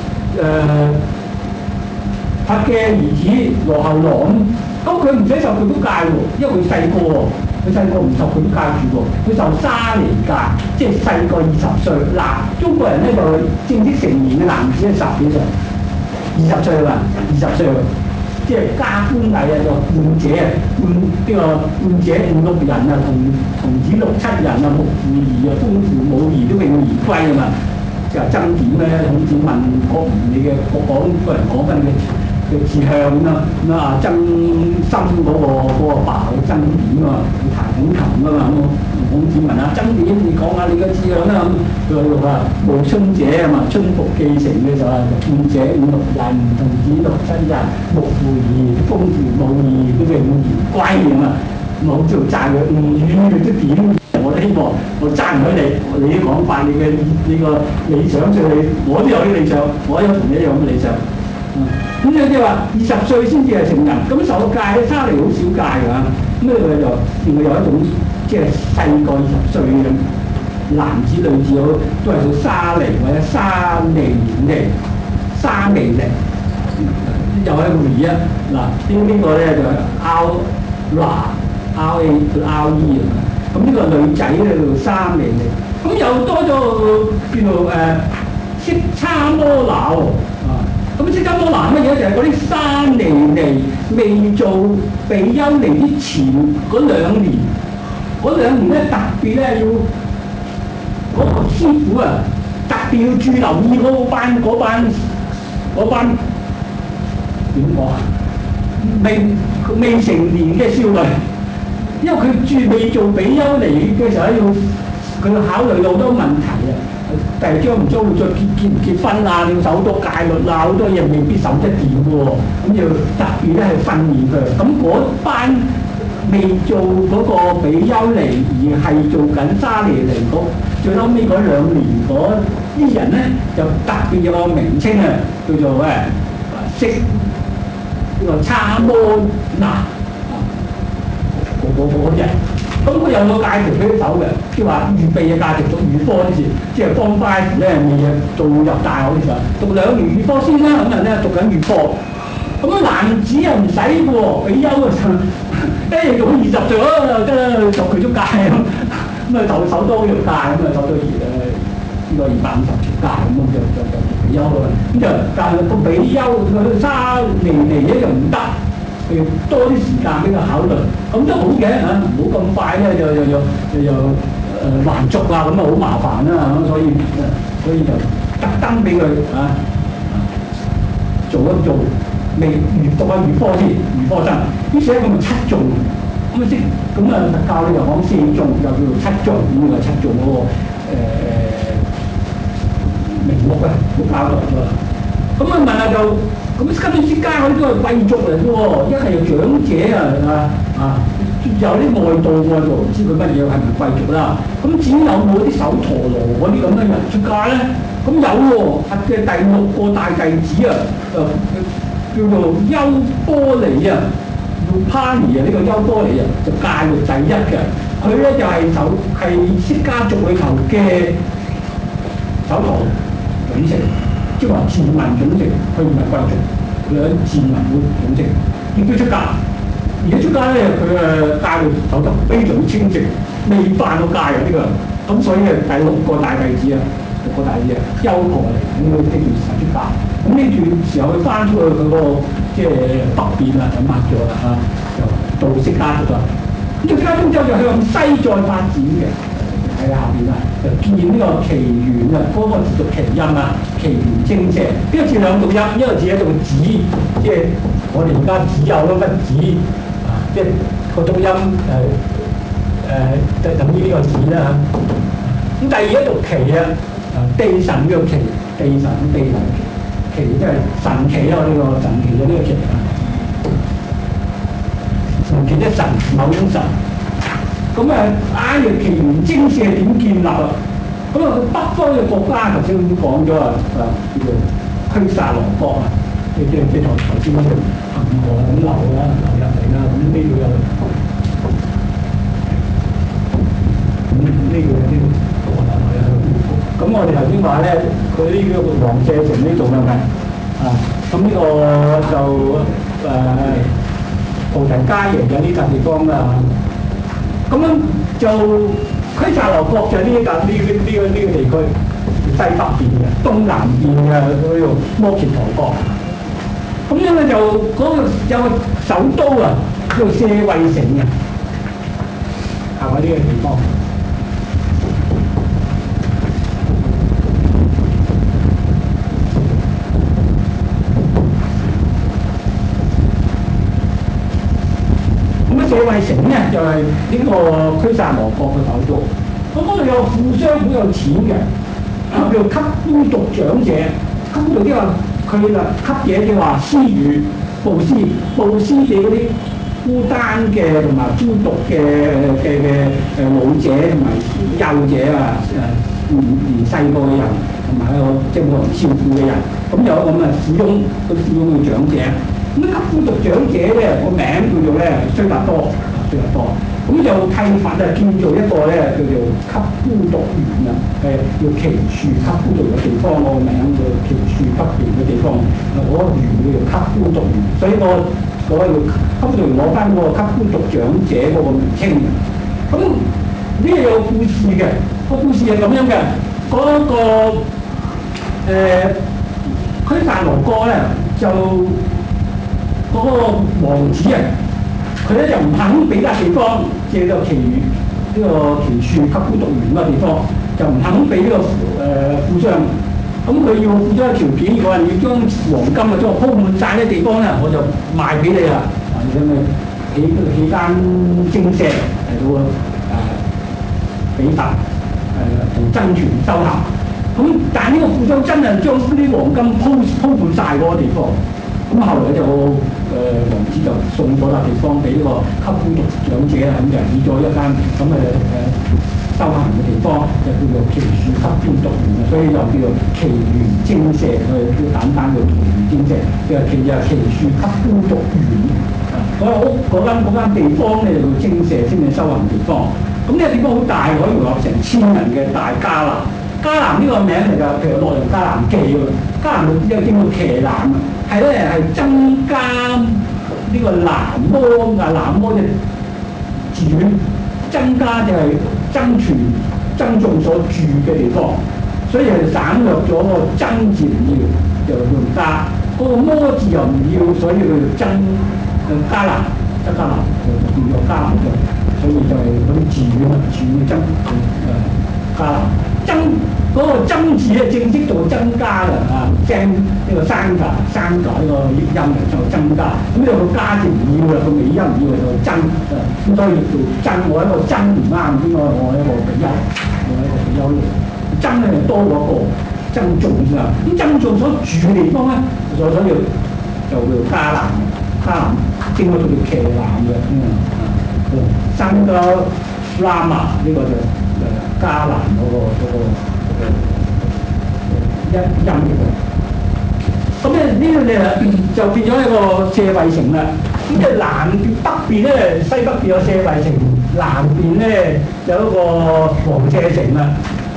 佛嘅兒子羅睺羅咁佢唔使受佢都戒喎，因為佢細個喎，佢細個唔受佢都戒住喎，佢受沙彌戒，即係細個20歲。嗱，中國人咧就正式成年嘅男子係10幾歲，20歲啦，20歲喎。即係加官禮啊，就換者啊，換者5、6人啊，童子6、7人啊，木父兒啊，風父母兒都永而歸啊嘛。 就係爭點咧，孔子問郭賢你嘅講緊嘅志向咁啊，曾參嗰個爸去爭點啊，去彈古琴啊嘛，咁孔子問下曾點，你講下你嘅志向啦，佢話無春者啊嘛，春服既成嘅就係見者五六人，童子六七人，木乎而風乎舞而呢個五而歸咁啊，咁好似讚佢語都點？我都希望我讚唔到你啲講法，你個理想上我都有啲理想，我有同你一樣嘅理想。咁你話20歲先至係成人，咁受戒咧差嚟好少戒㗎。咁你就另外有一種即係細過20歲嘅男子女子都係叫沙彌或者沙彌尼、沙彌尼，又係一個字啊。嗱，呢個咧就係 RE 咁呢個女仔咧叫沙彌尼，咁又多咗叫做釋迦摩那喎啊！咁釋迦摩那乜嘢？就係嗰啲沙彌尼未做比丘尼之前嗰2年，嗰2年咧特別咧要嗰個師傅啊，特別要注留意嗰班點講啊？未成年嘅少女。因為佢未做比丘尼嘅時候佢要考慮到好多問題啊，第日將唔將會再結唔結婚啊，要守好多戒律啊，好多嘢未必守得掂嘅喎，咁要特別咧去訓練佢。咁嗰班未做嗰個比丘尼而係做緊沙彌尼最後尾嗰2年嗰啲人咧，就特別有個名稱啊，叫做釋呢個叉摩那。嗰啲人，咁佢有個戒條俾佢走嘅，即係話預備嘅戒條，讀預科嗰時，即係Form 5咧未做入大學嗰時候，讀2年預科先啦，咁人咧讀緊預科，咁男子又唔使喎，比丘嘅時候，一日做到20歲啊，得啦，就佢出戒咁啊手多條戒，咁啊手到呢個250條戒，咁就比丘啦，咁就但係個比丘個沙彌尼咧就唔得。多啲時間俾佢考慮，咁都好嘅嚇，唔好咁快咧又還俗啊，咁啊好麻煩啦，咁所以就特登俾佢做一做，未讀下預科先，預科生，於是咧咁咪7眾，咁啊即咁啊佛教咧就講4眾，又叫做7眾，咁啊7眾嗰個名目啊，好交代咗。咁啊問下就咁跟住釋迦嗰啲都係貴族嚟嘅喎，一係又長者有啲外道唔知佢乜嘢係咪貴族啦。咁至於有冇啲首陀羅嗰啲咁嘅人出家咧？咁有喎，嘅第6個大弟子啊，叫做優波離啊，叫帕尼啊，呢個優波離啊，就戒律第1嘅。佢咧就係釋迦族裏頭嘅首陀羅女性。即係話賤民種姓，佢唔係貴族，佢係賤民種姓，亦都出家。而家出家咧，佢戒律守得非常清淨，未犯過戒啊呢個。咁所以第6個大弟子啊，6個大弟子啊，優婆離呢段時間出家。咁呢段時候佢翻出去佢個即係北邊啊，就抹咗啦就到釋迦族啦。咁釋迦宗之後就向西再發展嘅。喺下邊就見呢個祇園啊，嗰個字讀祇音啊，祇園精舍。呢個字兩讀音，一個字咧讀子，即係我哋而家只有嗰個子即係個讀音就等於呢個字啦咁第二一讀奇啊，地神呢個奇，地神奇即係神奇咯，呢個神奇嘅呢個奇神奇即係神某種神。咁祇園精舍點建立啊？咁北方嘅國家頭先已經講咗叫做拘薩羅國啊，即頭先嗰條恆河咁流入嚟啦，咁呢度有呢個咁我哋頭先話咧，佢呢個王舍城呢度係咪咁呢個就菩提伽耶有呢笪地方啦。咁樣就拘薩羅國就呢個地區，西北邊嘅、東南邊嘅嗰個摩羯陀國。咁樣咧就嗰個有個首都啊，叫舍衛城嘅，係咪呢個地方？ 衛城咧就係、呢個拘薩羅國嘅首都。咁嗰度有富商好有錢嘅，叫做給孤獨長者。給孤獨即係話佢啦，給嘢嘅話施予布施，布施俾嗰啲孤單嘅同埋孤獨嘅老者同埋幼者啊，年細個嘅人同埋一個即係冇人照顧嘅人。咁有咁嘅富翁，個富翁叫長者。咁給孤獨長者咧個名叫做咧須達多，須達多。咁就契法就叫做一個咧叫做給孤獨園啊，叫奇樹給孤獨嘅地方，個名叫奇樹給園嘅地方。嗰個園叫做給孤獨園，所以我叫給孤獨園攞翻個給孤獨長者嗰個名稱。咁呢個有故事嘅，個故事係咁樣嘅。嗰個拘薩羅國咧就嗰個王子啊，佢咧就唔肯俾笪地方借個奇呢個奇樹給孤獨園嗰個地方，就唔肯俾呢個富商。咁佢要付咗個條件，如果話你將黃金啊將我鋪滿晒啲地方咧，我就賣俾你啦。你咪起間精舍嚟到比特同爭權收合。咁但係呢個富商真係將啲黃金鋪滿晒嗰個地方。咁後來就王子就送咗笪地方俾呢個給孤獨長者啦，咁就起咗一間咁修行嘅地方，就叫做奇樹給孤獨園啊，所以就叫做奇園精舍，我哋都簡單叫奇園精舍，奇樹給孤獨園啊。嗰個屋嗰間地方咧就叫精舍，精舍修行地方。咁呢個地方好大，可以容納成1000人嘅大迦南。迦南呢個名嚟㗎，譬如《洛陽迦南記》喎，迦南又叫做騎南啊，係咧係增加呢個南摩啊，南摩嘅字源，增加就係僧眾所住嘅地方，所以係省略咗個僧字唔要，就用加。嗰個摩字又唔要，所以佢就增迦南，增迦南就叫做迦南嘅，所以就係嗰啲字源啊，字源增迦南。嗰個增字咧正式做增加啦啊，增呢個生㗎呢個譯音嚟就增加。咁呢度個加字唔要啦，個尾音唔要就增啊，咁所以叫增。我一個增唔啱，應該我一個比丘，增咧就多過一個增眾啊。咁增眾所住嘅地方咧，所以就叫迦南，應該叫做騎南嘅增加拉瑪呢個就迦南嗰個一音嘅。咁咧呢度咧就變咗一個舍衛城啦。咁即係南邊北邊咧，西北邊有舍衛城，南邊咧有一個王舍城啦。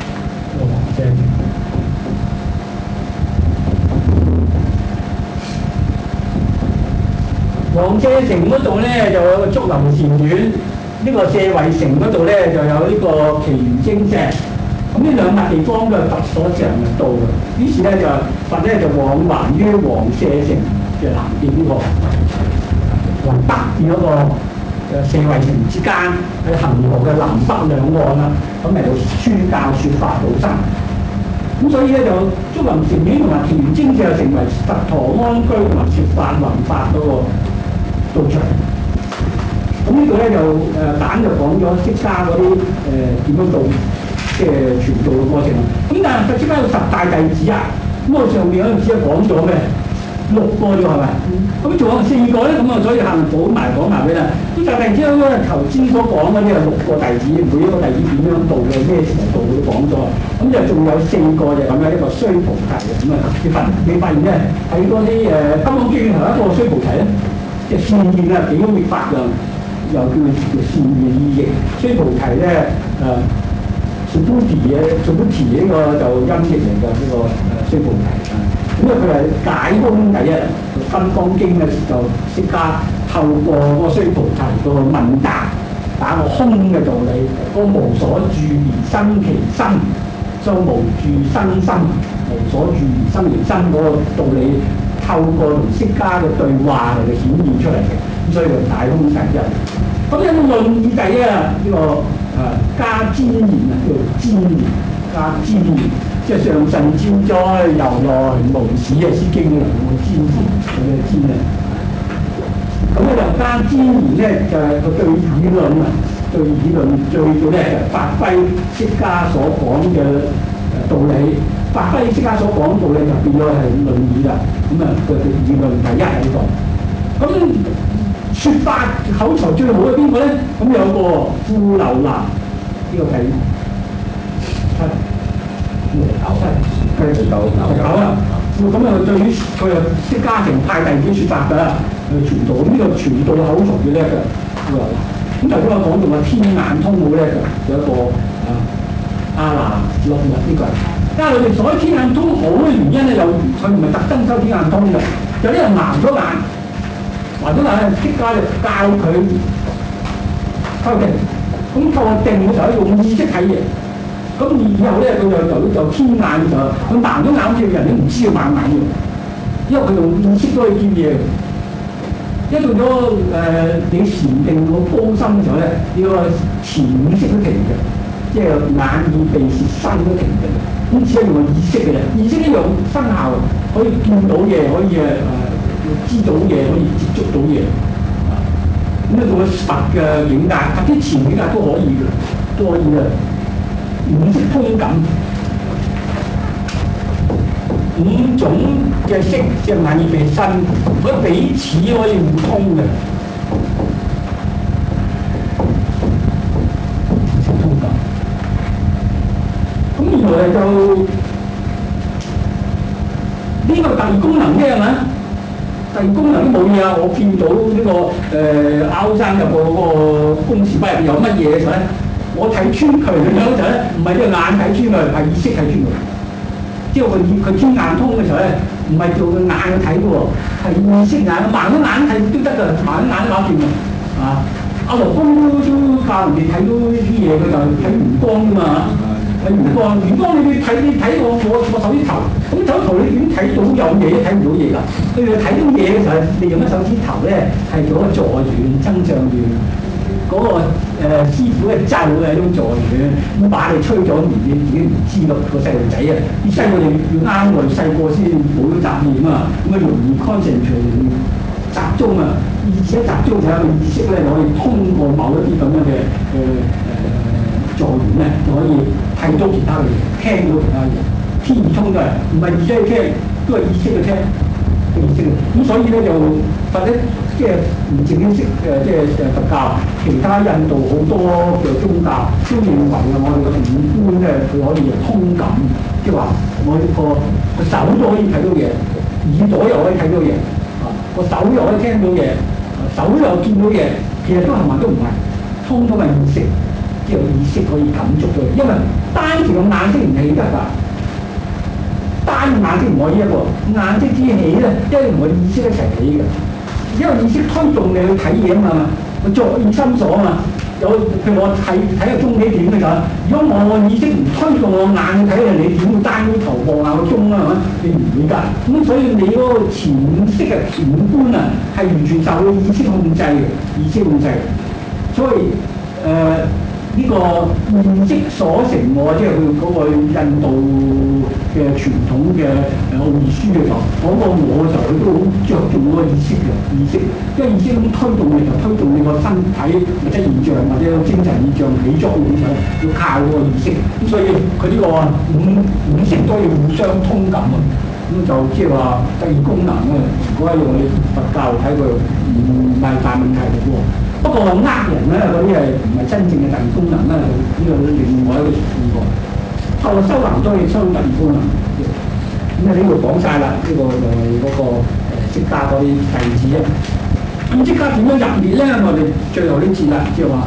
王舍城嗰度咧就有個竹林禪院，呢個舍衛城嗰度咧就有呢個奇園精舍。咁呢兩笪地方都係佛所常到嘅，於是咧就佛咧就往還於王舍城嘅南邊呢個同北邊嗰個舍衛城之間，喺恆河嘅南北兩岸啦，咁嚟到宣教説法度生。咁所以咧就竹林禪院同埋奇園精舍就成為佛陀安居同埋説法弘法嗰個道場。咁呢度咧就簡就講咗釋迦嗰啲點樣做。即係傳道嘅過程，咁但係佛釋迦有10大弟子啊，咁我上面嗰陣時講咗咩6個啫係咪？咁仲有4個咧，咁啊所以下面講埋俾你。咁但係之後咧頭先所講嗰啲係6個弟子，每一個弟子點樣道嘅，咩時候道都講咗。咁就仲有4個就咁樣一個須菩提嘅，咁啊你發現咧喺嗰啲金剛經頭一個須菩提咧，即係善現啊，幾好滅法㗎，又叫善現意譯。須菩提咧蘇菩提呢個就音譯嚟嘅呢個須菩提啊，咁佢係解空第一，《金剛經》嘅時候，釋迦透過嗰個須菩提個問答，打個空嘅道理，個無所住而生其心，所以無住生心，無所住而生其心嗰個道理，透過同釋迦嘅對話嚟到顯現出嚟嘅，咁所以就解空第一。咁有個論語第一啊，呢個加瞻言啊，叫做瞻言，加瞻言，即係上神瞻哉，由來無始啊，《詩經》嚟嘅瞻言，佢嘅瞻啊。 咁咧就加之言咧就係佢對議論啊，對議論最嘅咧就發揮釋迦所講嘅道理，發揮釋迦所講道理就變咗係論議啦。咁啊佢嘅議論第一喺度。咁説法口才最好係邊個咧？咁有個富樓那呢個係七九啦。咁啊對於佢又釋迦城派弟子説法㗎啦，傳道。咁呢個傳道口才最叻嘅富樓那。咁頭先我講到話天眼通好叻嘅，有一個阿那律呢個。但係佢哋所謂天眼通好嘅原因咧，又佢唔係特登收天眼通嘅，有啲人盲咗眼。或者係釋迦就教佢修定，咁透過定嘅時候用意識睇嘢，咁以後咧佢就天眼就佢盲咗眼，好似人都唔知佢盲眼嘅，因為佢用意識都可以見嘢。一到咗你禪定到高深嘅時候咧，呢個潛意識都停嘅，即係眼耳鼻舌身都停嘅，咁只係用個意識嘅啫，意識一樣生效，可以見到嘢，可以知到嘢，可以接觸到嘢，咁咧到咗佛嘅境界，或者前境界都可以嘅，都可以嘅。五識通感，五種嘅識即係眼耳鼻身，佢彼此可以互通嘅。五識通感，咁原來就呢個特異功能啫係咪？第二功能都冇嘢啊！我見到呢個拗生入個公事包入邊有乜嘢嘅時候咧，我睇穿佢嘅時候咧，唔係呢個眼睇穿佢，係意識睇穿佢。即係佢天眼通嘅時候咧，唔係做個眼去睇嘅喎，係意識眼，盲咗眼睇都得㗎，盲咗眼都搞掂㗎。阿羅公都教人哋睇到呢啲嘢，佢就睇圓光㗎嘛。睇圓光你睇我手指頭，咁手指頭你點睇到有嘢都睇唔到嘢㗎？佢哋睇到嘢嘅時候，你用一手指頭咧係做個助緣增上緣，嗰個師傅嘅咒嘅一種助緣，咁把你吹咗完，你自己唔知咯。個細路仔啊，啲細路哋要啱我哋細個先冇咗雜念啊，咁啊容易 concentrate 集中啊，意識一集中就有意識咧，可以通過某一啲咁樣嘅助緣咧，就可以睇到其他嘅嘢，聽到其他嘢。天耳通都係唔係耳仔去聽，都係意識去聽，意識嘅。咁所以咧就或者即係唔淨止識即係佛教，其他印度好多嘅宗教都認為啊，我哋嘅五官咧佢可以通感，即係話我個手都可以睇到嘢，耳朵又可以睇到嘢，個手又可以聽到嘢，手又見到嘢，其實都係咪都唔係，通通係意識。即係意識可以感觸到，因為單條眼識唔起得㗎，單眼識唔可以一個眼識之起咧，因為唔係意識一齊起嘅，因為意識推動你去睇嘢啊嘛，佢作意心所啊嘛。有譬如我睇個鐘幾點嘅時候，如果我意識唔推動我眼去睇嘅，你點會單咗頭望下個鐘啊？係咪？你唔會㗎。咁所以你嗰個潛意識嘅五官啊，係完全受到意識控制嘅，意識控制。所以呢個意識所成喎，即係佢嗰個印度嘅傳統嘅奧義書嘅時候，講個我嘅時候，佢都好着重嗰個意識嘅意識，因為意識咁推動你就推動你個身體或者現象或者精神現象起作用嘅時候，要靠嗰個意識。咁所以佢呢個五識都要互相通感啊。咁就即係話第二功能咧，如果係用你佛教睇佢唔係大問題嘅喎。不過人咧，嗰啲係唔係真正嘅特異功能咧？呢個另外一個傳播。後來修行都要修特異功能。咁呢度講晒啦，呢個就係嗰個釋迦嗰啲弟子啊。咁釋迦點樣入滅咧？我哋最後呢節啦，即係話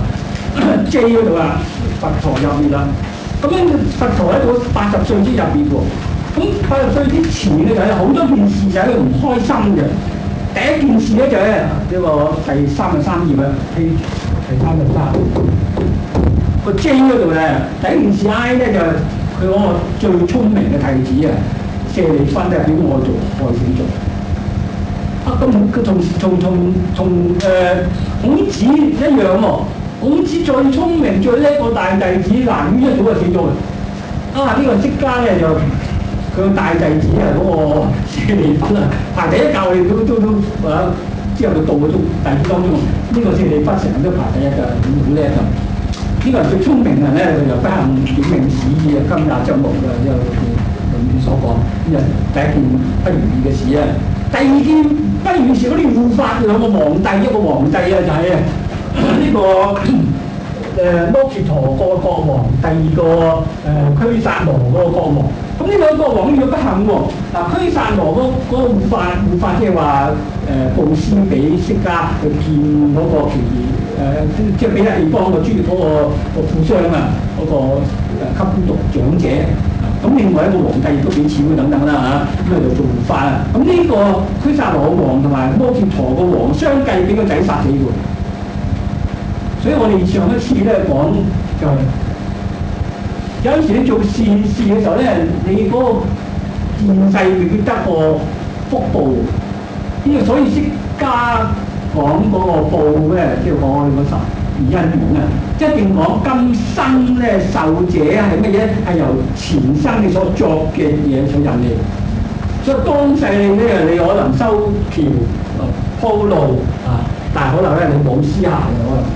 J 嗰度啦，佛陀入滅啦。咁樣佛陀喺度80歲先入滅喎。咁80歲之前咧就係好多件事就喺度唔開心嘅。第一件事咧就係呢個第33頁啊，第33個 J 嗰度咧，第一件事 I 咧就係佢嗰個最聰明嘅弟子啊，舍利弗咧俾我做害死咗。咁佢同孔子一樣喎，孔子最聰明最叻個大弟子，難於一早就死咗嘅。呢個釋迦咧就。佢個大弟子啊，嗰個舍利弗啊，排第一教你都之後佢到嗰種弟子當中，呢個舍利弗成日都排第一㗎，好叻㗎。呢個人最聰明嘅人咧，佢就不幸短命使意啊，今日將無㗎，因為佢論語所講，呢係第一件不如意嘅事啊。第二件不如意事嗰啲護法兩個皇帝，一個皇帝啊就係呢個摩羯陀個國王，第二個拘薩羅嗰個國王。咁呢兩個國王要不幸喎，嗱拘薩羅嗰個護法即係話布施俾釋迦去騙嗰個其即係俾阿地方個專業嗰個富商啊，嗰個給孤獨長者。咁另外一個皇帝亦都俾錢佢等等啦嚇，咁啊就做護法啊。咁呢個拘薩羅王同埋摩羯陀個王相繼俾個仔殺死喎。所以我哋上一次咧講就係、有時你做善事嘅時候咧，你嗰個現世未必得個福報。呢個所以釋迦講嗰個報咧，即係講嗰十二因緣啊，一定講今生咧受者係乜嘢？係由前生你所作嘅嘢所引起。所以當世咧，你可能修橋鋪路啊，但係可能咧你冇施行嘅可能。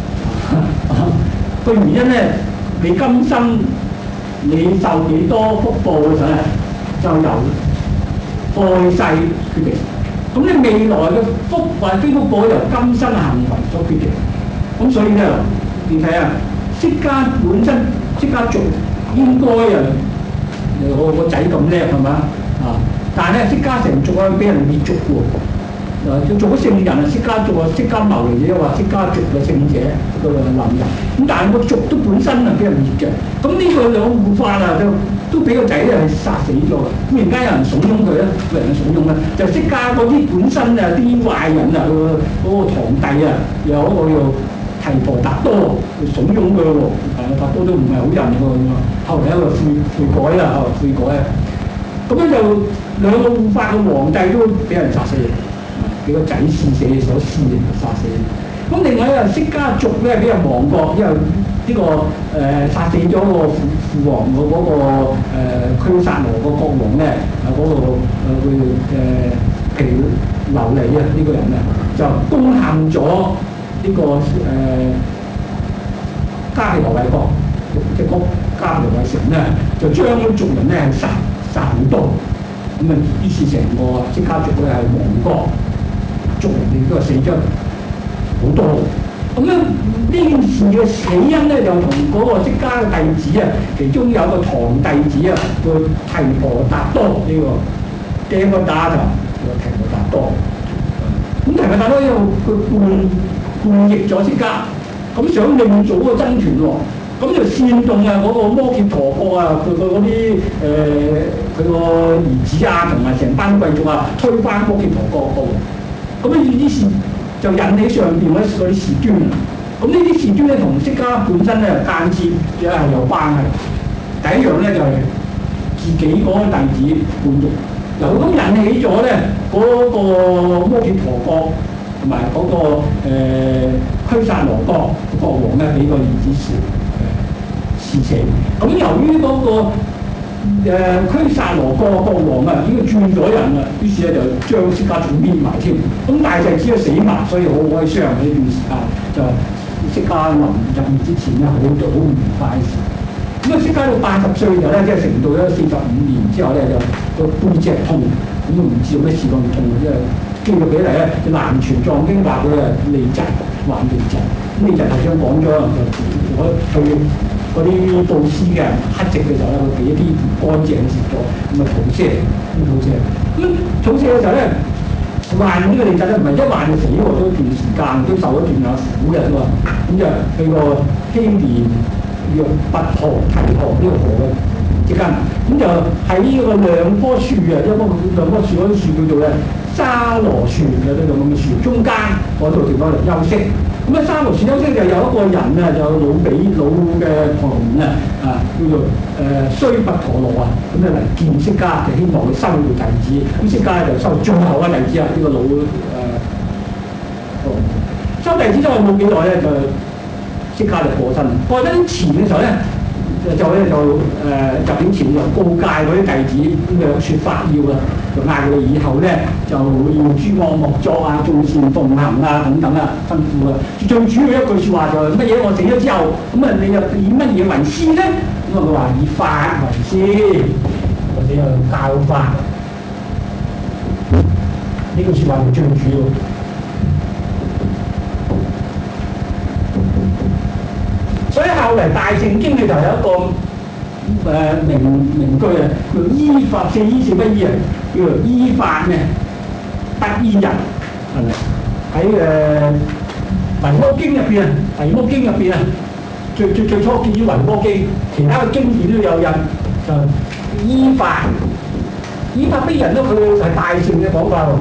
個原因咧，你今生你受幾多福報嘅時候咧，就由過世決定。咁你未來嘅福或者非福報由今生行為所決定。咁所以咧，你睇下釋迦本身釋迦族應該我個仔咁叻係嘛啊？但係咧釋迦成族啊俾人滅族喎。要做咗聖人啊，釋迦族啊，釋迦牟尼者話釋迦族嘅聖者個能人，咁但係個族都本身啊俾人滅嘅，咁呢個兩護法啊都俾個仔係殺死咗嘅，咁而家有人慫恿佢咧，有人慫恿咧，就釋迦嗰啲本身啊啲壞人啊，嗰個堂弟啊，有一個叫提婆達多慫恿佢喎，達多都唔係好人喎，後嚟一個悔改啦，悔改啊，咁樣就兩個護法嘅皇帝都俾人殺死。俾個仔施捨所施嘅殺死。咁另外咧，釋迦族咧俾人亡國，因為呢個殺死咗個父王嗰個拘薩羅個國王咧，嗰個毗琉璃啊呢個人啊，就攻陷咗呢個迦毗羅衛國，即係嗰迦毗羅衛城咧，就將啲族人咧係殺好多。咁啊，於是成個釋迦族咧係亡國。族人哋都係死咗好多，咁咧呢件事嘅起因咧就同嗰個釋迦嘅弟子啊，其中有個堂弟子啊，叫提婆達多呢個 Devadatta 叫提婆達多。咁提婆達多因為佢叛逆咗釋迦，咁想另組個爭權喎，咁就煽動啊嗰個摩羯陀國啊，佢嗰啲佢個兒子啊，同埋成班貴族啊，推翻摩羯陀國個。咁於是就引起上邊嗰啲事端，咁呢啲事端咧同釋迦本身咧間接嘅係有關係。第一樣咧就係、自己嗰個弟子叛逆，由咁引起咗咧嗰個摩羯陀國同埋嗰個拘薩羅國國王咧俾個兒子刺死。咁由於嗰個拘薩羅國國王啊，已經轉咗人啦，於是咧就將釋迦族滅埋添。咁大弟子死埋，所以好哀傷呢段時間。就釋迦臨入滅之前咧，好唔愉快嘅事。咁啊，釋迦到80歲就咧，即係成道咗45年之後咧，就個背脊痛，咁啊唔知有咩事咁痛，因為經過起嚟咧，南傳藏經話佢係痢疾，患痢疾。咁痢疾頭先講咗，就我去嗰啲布施嘅人乞食嘅時候咧，佢俾一啲唔乾淨嘅食咗，咁啊吐瀉，吐瀉。咁吐瀉嘅時候咧，患呢個痢疾咧，唔係一患就死喎，都一段時間都受一段苦日喎。咁就去個希連若跋河提河呢個河嘅之間，咁就喺呢個兩棵樹啊，兩棵樹嗰啲樹叫做咧沙羅樹，有啲咁嘅樹，中間嗰度地方嚟休息。咁啊，沙羅樹休息就有一個人啊，就老嘅婆羅門啊，叫做須跋陀羅啊，咁就嚟見釋迦，就希望佢收佢弟子。咁釋迦就收最後嘅弟子啊，呢、這個老收弟子之後冇幾耐咧，就釋迦就過身。過身前嘅時候咧， 入境前就告誡嗰啲弟子咁嘅説法要啊，就嗌佢哋以後咧就要諸惡莫作啊，眾善奉行啊等等啊，吩咐啊。最主要一句説話就係乜嘢？我死咗之後，咁啊你又以乜嘢為師咧？咁啊佢話以法為師，或者有教法。呢句説話係最主要。所以後嚟大乘經裏頭有一個名句啊，叫依法四依四不依啊，叫做依法嘅不依人，係咪？喺維摩經入邊啊，維摩經入邊啊，最初見於維摩經，其他嘅經典都有印，就依法不依人咯，佢係大乘嘅講法喎，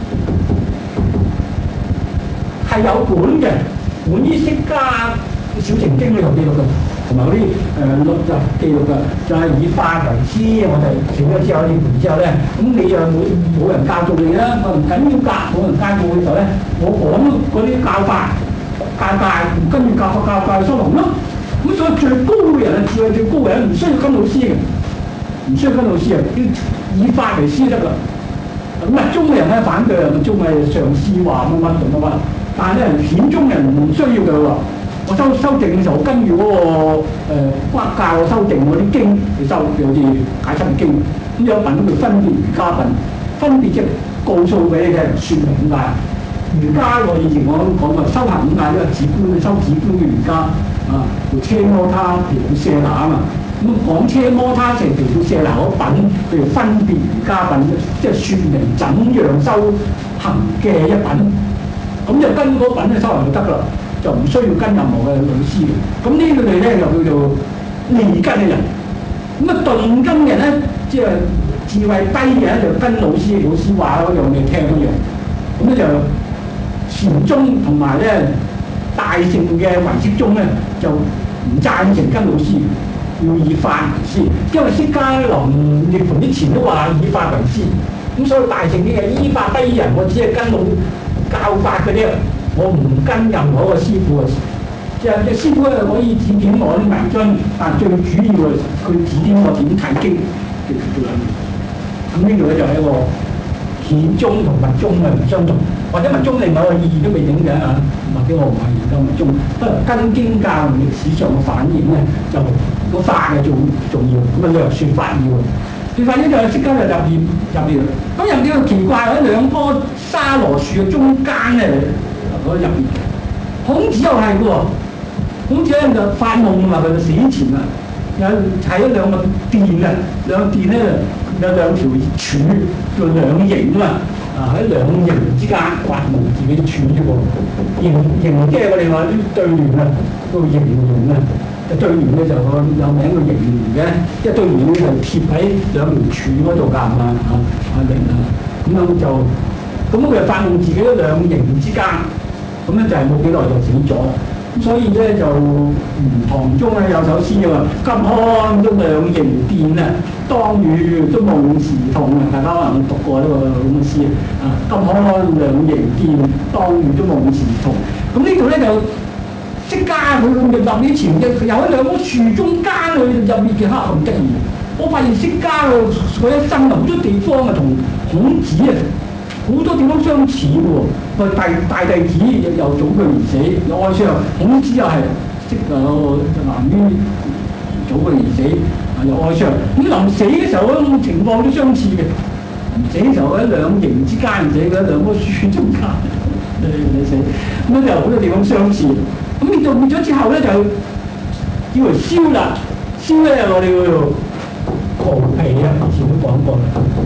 係有本嘅，本於釋迦小乘經裏頭記錄嘅，同埋嗰啲律就記錄嘅，就係以法為師。我哋死咗之後，呢盤之後咧，咁你又冇人教導你啦，我唔緊要教，冇人教導嘅時候咧，我講嗰啲教法教大，唔跟住教修行咯。咁所以最高嘅人啊，智慧最高嘅人唔需要跟老師嘅，唔需要跟老師啊，要以法為師得㗎。密宗嘅人咧反對啊，密宗嘅上師話乜乜，但係咧顯宗人唔需要嘅喎。我修定嘅時候，跟住嗰個教我修定嗰啲經去修，好似解釋經咁有一品叫分別瑜伽品，分別即係告訴俾你嘅説明點解。瑜伽我以前我講過修行點解呢個止觀修止觀嘅瑜伽啊，叫奢摩他毗缽舍那啊嘛。咁講奢摩他成毗缽舍那嗰品，譬如分別瑜伽品，即係説明怎樣修行嘅一品。咁就跟嗰品去修行就得㗎啦。就唔需要跟任何嘅老師嘅，咁呢個哋咧就叫做利根嘅人。咁啊頓根嘅人咧，即係智慧低嘅人就跟老師話嗰樣嘢聽嗰樣。咁咧就禪宗同埋咧大乘嘅唯識宗咧就唔贊成跟老師，要以法為師。因為釋迦臨涅槃之前都話以法為師，咁所以大乘啲嘅依法低人，我只係跟老教法嘅啫。我唔跟任何個師傅啊，即係師傅咧可以指點我啲迷津，但最主要係佢指點我點睇經嘅兩樣。咁呢度咧就係一個顯宗同密宗嘅唔相同，或者密宗另外一個意義都未定嘅嚇，或者我唔係研究密宗，不過跟經教歷史上嘅反應咧，就個法嘅重要，咁啊略説法要。最快呢就即刻就入廟，咁入廟奇怪喺兩棵沙羅樹嘅中間咧。嗰入邊，孔子又係嘅喎，孔子咧就發夢話佢死前啊，有睇咗兩個殿啊，兩個殿咧有兩條柱叫兩形啊嘛，喺兩形之間發夢自己柱啫喎，形即係我哋話啲對聯啊，叫形容啊，對聯咧就有名叫形容嘅，即係對聯咧就貼喺兩條柱嗰度㗎嘛，形啊，咁樣就咁佢就發夢自己喺兩形之間。咁咧就係冇幾耐就死咗，咁所以咧就唐中咧有首詩啊，急看都兩形殿啊，當與都夢時同啊，大家可能讀過呢個咁嘅詩啊，急看兩形殿，當與都夢時同。咁呢度咧就釋迦佢入滅前嘅，有喺兩棵樹中間去入滅嘅，黑咁得意。我發現釋迦佢一生好多地方啊同孔子啊。好多地方相似喎，個大弟子又早佢而死，有哀傷。孔子又係難於早佢而死，有哀傷。咁臨死嘅時候嗰種情況都相似嘅。臨死嘅時候喺兩形之間死，喺兩棵樹中間死，咁就好多地方相似。咁滅咗之後咧，就以為燒啦，燒咧我哋叫做荼毗啊，以前都講過啦。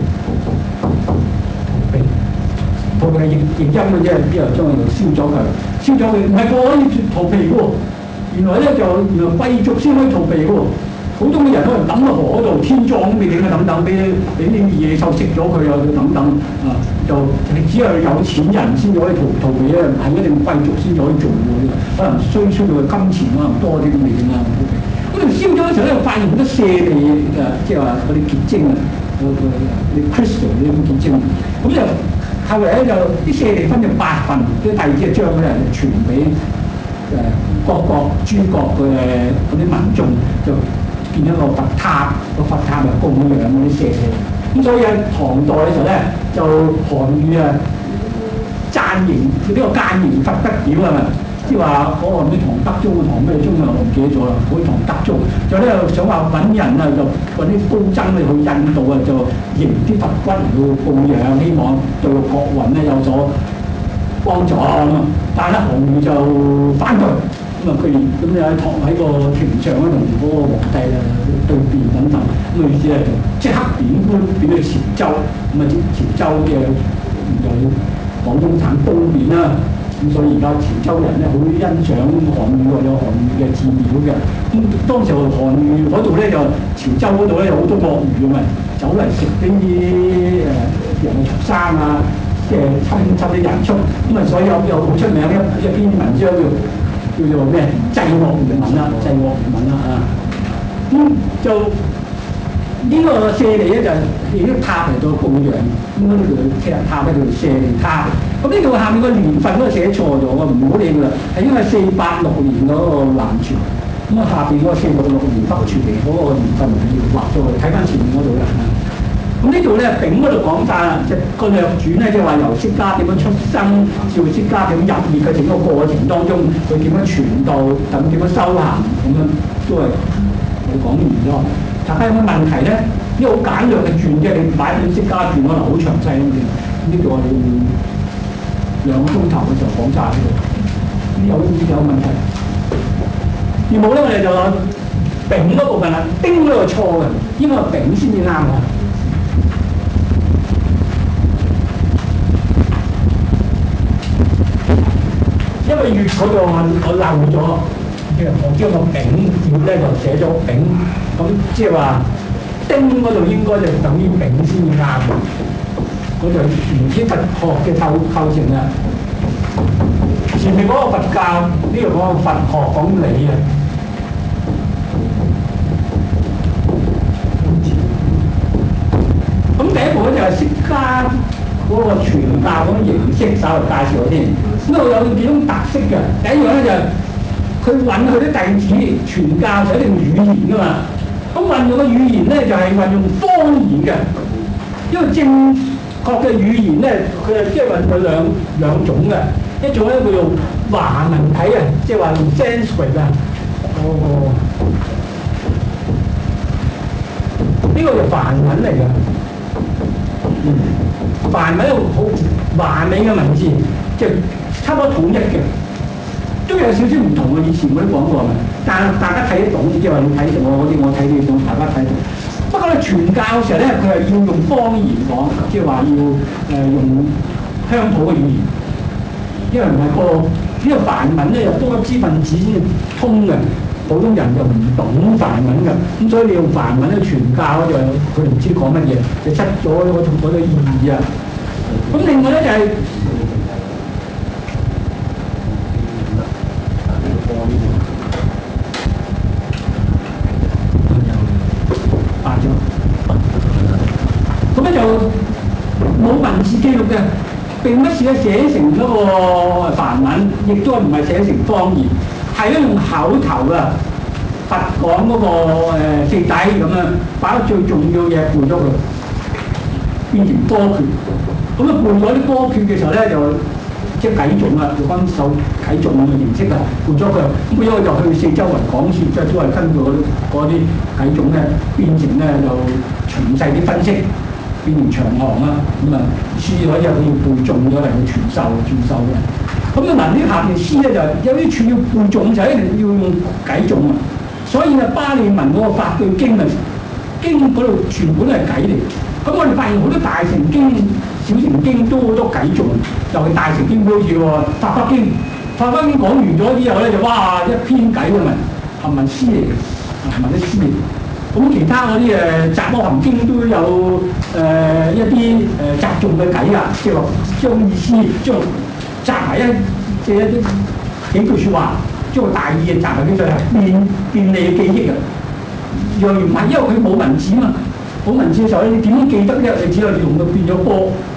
荼毗係譯音嘅啫，之後將佢燒咗佢，唔係個個可以荼毗嘅喎。原來貴族先可以荼毗嘅喎，普通嘅人可能抌落河嗰度，天葬都未定啊，等等，俾啲野獸食咗佢啊，等等啊，就只係有錢人先可以荼毗啊，係一定貴族先可以做嘅，可能需要嘅金錢可能多啲都未定啊。咁你燒咗嘅時候咧，發現好多舍利即係話嗰啲結晶啊，嗰啲 crystal 嗰啲結晶，咁就。後嚟咧就啲舍利分咗8份，啲弟子就將佢哋傳俾各國諸國嘅嗰啲民眾就建一個佛塔，個佛塔就供養嗰啲舍利。咁所以喺唐代嘅時候咧，就韓愈啊贊迎呢個諫迎佛不表啊嘛，即係話嗰個咩唐德宗唐咩宗啊，我唔記得咗啦，好似唐德宗就咧想話揾人啊，就揾啲高僧去印度啊，就迎啲佛骨嚟到供養，希望對國運咧有所幫助咁啊。但係咧韓愈就反對，咁啊佢咁就喺個庭上咧同嗰個皇帝啊對辯等等，咁於是咧就即刻貶官貶去潮州，咁啊潮州嘅就廣東省東邊啦。咁所以而家潮州人咧好欣賞韓愈喎，有韓愈嘅寺廟嘅。咁當時韓愈嗰度咧就潮州嗰度咧有好多鱷魚啊嘛，走嚟食啲人嘅畜生啊，即係侵啲人畜。咁啊，所以有好出名一篇文章叫做咩？祭鱷魚文啦，祭鱷魚文啦啊。就呢個舍利咧就起啲塔嚟到供養，咁嗰啲叫塔咧叫舍利塔。咁呢度下面個年份都寫錯咗喎，唔好理佢啦，係因為486年嗰個南傳，咁啊下邊嗰個466年北傳嗰個年份要畫咗，睇翻前面嗰度啦。咁呢度咧丙嗰度講晒啦，即係個略傳咧，即係話由釋迦點樣出生，至到釋迦點入滅嘅整個過程當中，佢點樣傳道，咁點樣修行，咁樣都係我哋講完咗。大家有冇問題咧？呢個好簡略嘅傳啫，你買本釋迦傳可能好詳細咁嘅，呢個我哋2個鐘頭嘅時候講晒呢度。有問題？如冇咧，我哋就丙嗰部分啦，丁嗰度錯嘅，應該係丙先至啱嘅。因為月嗰度我漏咗，我將個丙字咧就寫咗丙，咁即係話丁嗰度應該就等於丙先啱。嗰就原先佛學嘅構成啦。前面嗰個佛教，呢度講佛學講理啊。咁第一步咧就係釋迦嗰個傳教嗰種形式，稍微介紹先。咁啊有幾種特色嘅。第一樣咧就係佢允許啲弟子傳教就一定語言㗎嘛。咁運用嘅語言咧就係運用方言嘅，因為正確嘅語言咧，佢係即係運用兩種嘅。一種咧佢用華文體啊，即係話用 Sanskrit 啊。呢個就梵文嚟嘅。梵文好華美嘅文字，即係差唔多統一嘅，都有少少唔同嘅。以前我都講過嘅，但係大家睇得懂，即係話你睇我嗰啲，我睇你講，大家睇到。不過咧傳教嘅時候咧，佢係要用方言講，即係話要用鄉土嘅語言。因為唔係呢個梵文咧，又多知分子先通嘅，普通人就唔懂梵文嘅，咁所以你用梵文去傳教就佢唔知講乜嘢，就失咗嗰個意義啊。咁另外咧就係、白咗，咁咧就冇文字記錄嘅。並不是咧寫成嗰個梵文，亦都唔係寫成方言，係咧用口頭啊，佛講嗰個四諦咁樣，把最重要嘅嘢背咗佢，變成歌訣。咁啊背咗啲歌訣嘅時候咧，就即係偈頌啦，用翻首偈頌嘅形式啊，背咗佢，背咗佢就去四周圍講説，即係都係根據嗰啲偈頌咧變成咧就詳細啲分析。變成長行啦，咁啊詩嗰啲佢要背誦咗嚟去傳授嘅。咁啊嗱，呢下邊詩咧就有啲處要背誦就一定要用偈頌啊。所以啊，巴利文嗰個法句經啊，經嗰度全本係偈嚟。咁我哋發現好多大乘經、小乘經都好多偈頌，尤其大乘經好似喎《法華經》，《法華經》講完咗之後咧，就哇一篇偈咁啊，係咪詩嚟嘅？係咪啲詩嚟？咁其他嗰啲《雜阿含經》都有一啲雜頌嘅偈啊，即係話將意思將集埋即係一啲幾句説話，將個大意嘅集埋幾句係便利記憶啊。若然唔係，因為佢冇文字嘛，冇文字嘅時候你點樣記得啫？你只係用到變咗歌，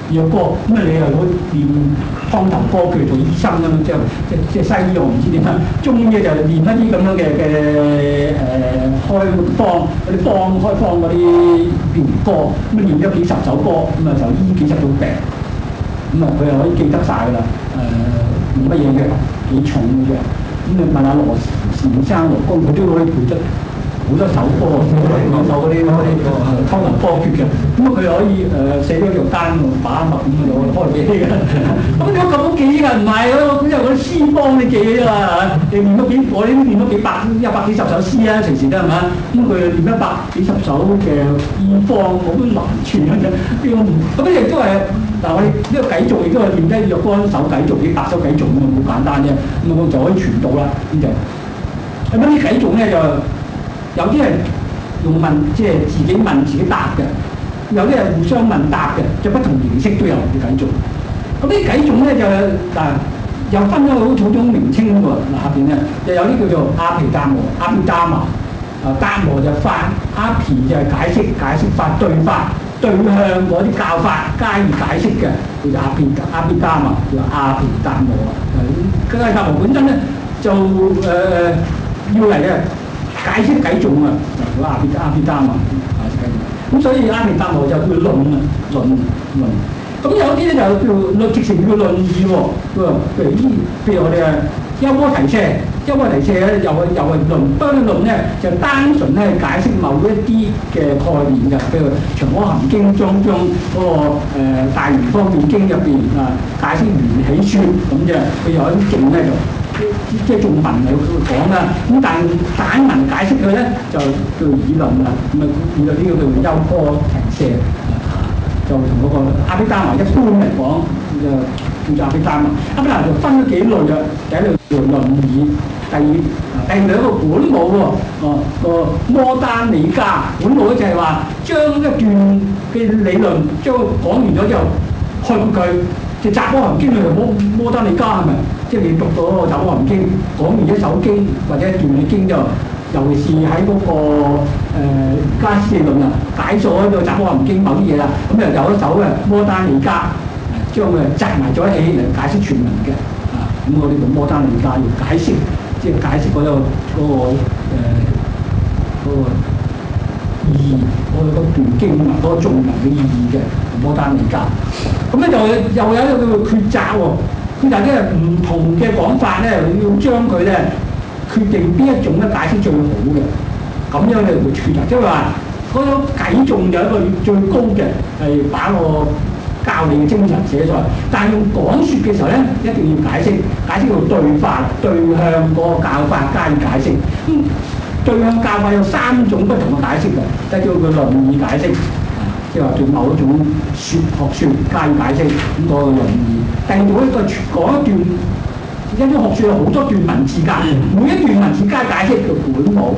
藥歌，咁你又會練湯頭歌，佢做醫生咁樣，即係西醫我唔知點解，中醫就練一啲咁樣嘅開方嗰啲開方嗰啲練歌，咁練咗幾十首歌，咁就醫幾十種病，咁佢又可以記得晒㗎啦，冇乜嘢嘅，幾重嘅啫。咁你問下羅善生羅公，佢都可以背得好多首歌，嗰首嗰啲湯頭歌訣嘅，咁佢可以寫咗藥單把脈咁就開記嘅。咁點解咁好記㗎？唔係咯，佢有嗰啲詩幫你記㗎嘛，你練咗幾，我哋練咗100幾十首詩啊，隨時都係嘛。咁佢練100幾十首嘅醫方，好難傳嘅啫。咁亦都係嗱，我哋呢個偈頌亦都係練得若干首偈頌，幾百首偈頌咁好簡單啫。咁我就可以傳到啦。咁就咁啲偈頌咧就。有啲係用問，即係自己問自己答嘅；有啲係互相問答嘅，就不同形式都有啲偈頌。咁啲偈頌咧就又分咗好種名稱喎。下邊咧就有啲叫做阿毗達摩、阿毗達摩。達摩就法，阿毗就係解釋法對法，對向嗰啲教法加以解釋嘅，叫做阿毗達摩，叫阿毗達摩啊。阿毗達摩本身咧就要嚟嘅。解釋偈頌啊，就叫阿毗達摩解釋偈頌。咁所以阿毗達摩就叫論啊，論。咁有啲咧就叫直情叫論義喎。譬如我哋優波提舍咧又係論，不過論咧就單純咧解釋某一啲嘅概念嘅，譬如《長阿含經》當中嗰個大圓方便經入邊解釋緣起說咁啫。佢有一啲經咧就。即係用文嚟講啦，咁但係簡文解釋佢咧就叫議論啦，咁議論呢個叫做優波提舍，就同嗰個阿毗達摩一般嚟講就叫做阿毗達摩。阿毗達摩就分咗幾類嘅，第一類叫論議，第二個本母喎，個摩丹尼加本母咧就係話將一段嘅理論將講完咗之後去佢。即係《雜阿含經》裏頭摩丹尼加係咪？即係你讀到嗰個《雜阿含經》，講完一首經或者一段嘅經就，尤其是喺嗰個加斯理論啊，解數嗰個《雜阿含經》某啲嘢啦，咁又有一首嘅摩丹尼加，將佢集埋咗一起嚟解釋全文嘅，咁我哋叫摩丹尼加要解釋，即係解釋嗰個意義，嗰段經文嗰個頌文嘅意義嘅摩丹尼加。咁咧就又有一個叫做抉擇喎，抉擇咧唔同嘅講法咧，要將佢咧決定邊一種咧解釋最好嘅，咁樣咧會抉擇，即係話嗰種偈頌有一個最高嘅係把個教理嘅精神寫出嚟，但係用講説嘅時候咧，一定要解釋到對法，對向嗰個教法加以解釋。對向教法有3種不同嘅解釋嘅，即係叫佢論義解釋。即係話對某一種學説加以解釋，咁個論義。第二種咧就講一段一啲學説有好多段文字㗎，每一段文字加以解釋叫本母。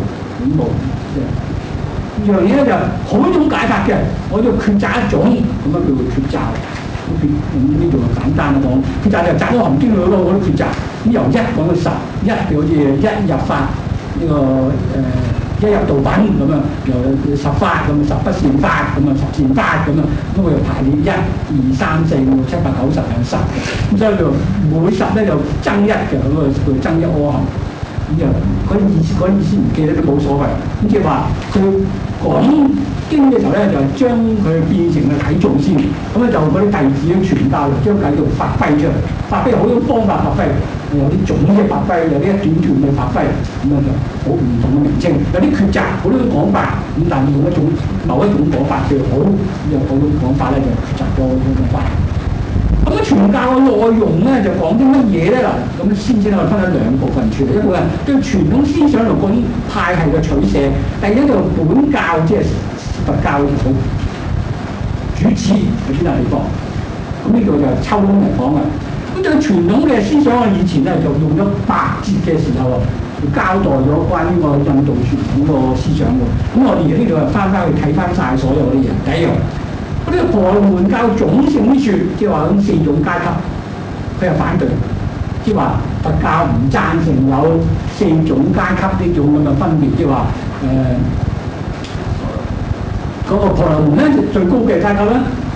呢樣嘢咧就好多種解法嘅，我就抉擇一種，咁樣叫做抉擇。咁呢度簡單講，抉擇就《雜阿含經》裏嗰個抉擇。咁由1講到10，就好似一入法呢個一入道品咁啊，由10法咁10不善法咁啊，10善法咁啊，咁佢就排列1、2、3、4、5、6、7、8、9、10係10嘅，咁所以就每10咧就增1嘅，咁啊佢增1阿含，咁就嗰意思唔記得都冇所謂。咁即係話佢講經嘅時候咧，就將佢變成嘅偈頌先，咁咧就嗰啲弟子嘅傳教，將偈頌發揮出嚟，發揮好多方法發揮。有啲總嘅發揮，有啲一段段嘅發揮，咁樣就好唔同嘅名稱。有啲抉擇，好多種講法，咁但係用一種某一種講法最好，有好多講法咧就抉擇多種講法。咁啊，傳教嘅內容咧就講啲乜嘢咧嗱？咁先至我哋分咗2部分處理，一部分對傳統思想同嗰種派系嘅取捨，第二就本教即係佛教嘅主旨喺邊笪地方。咁呢度就抽空嚟講啊。咁對傳統嘅思想，我以前咧就用咗8節嘅時候啊，交代咗關於個印度傳統個思想喎。咁我哋呢度啊翻去睇翻晒所有啲嘢。第一樣，嗰啲婆羅門教種姓啲説，即係話咁4種階級，佢係反對，即係話佛教唔贊成有4種階級呢種咁嘅分別，即係話嗰個婆羅門咧最高嘅階級咧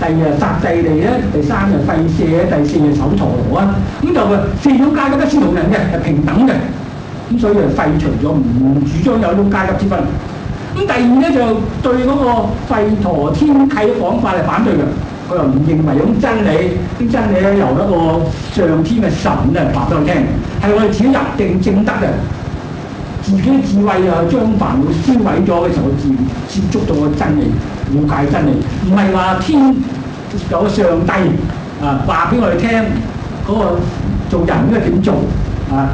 第二係剎制利咧，第三係廢赦，第四係守陀羅啊。咁就四種階級一視同仁嘅，係平等嘅。咁所以就廢除咗，唔主張有種階級之分。咁第二咧就對嗰個吠陀天啟講法係反對嘅，佢又唔認為有種真理，啲真理咧由一個上天嘅神咧話俾我聽，係我哋自己入定正德嘅，自己智慧啊將煩惱燒毀咗嘅時候，自然接觸到個真理，了解真理，唔係話天有個上帝啊話俾我哋聽嗰個做人應該點做啊。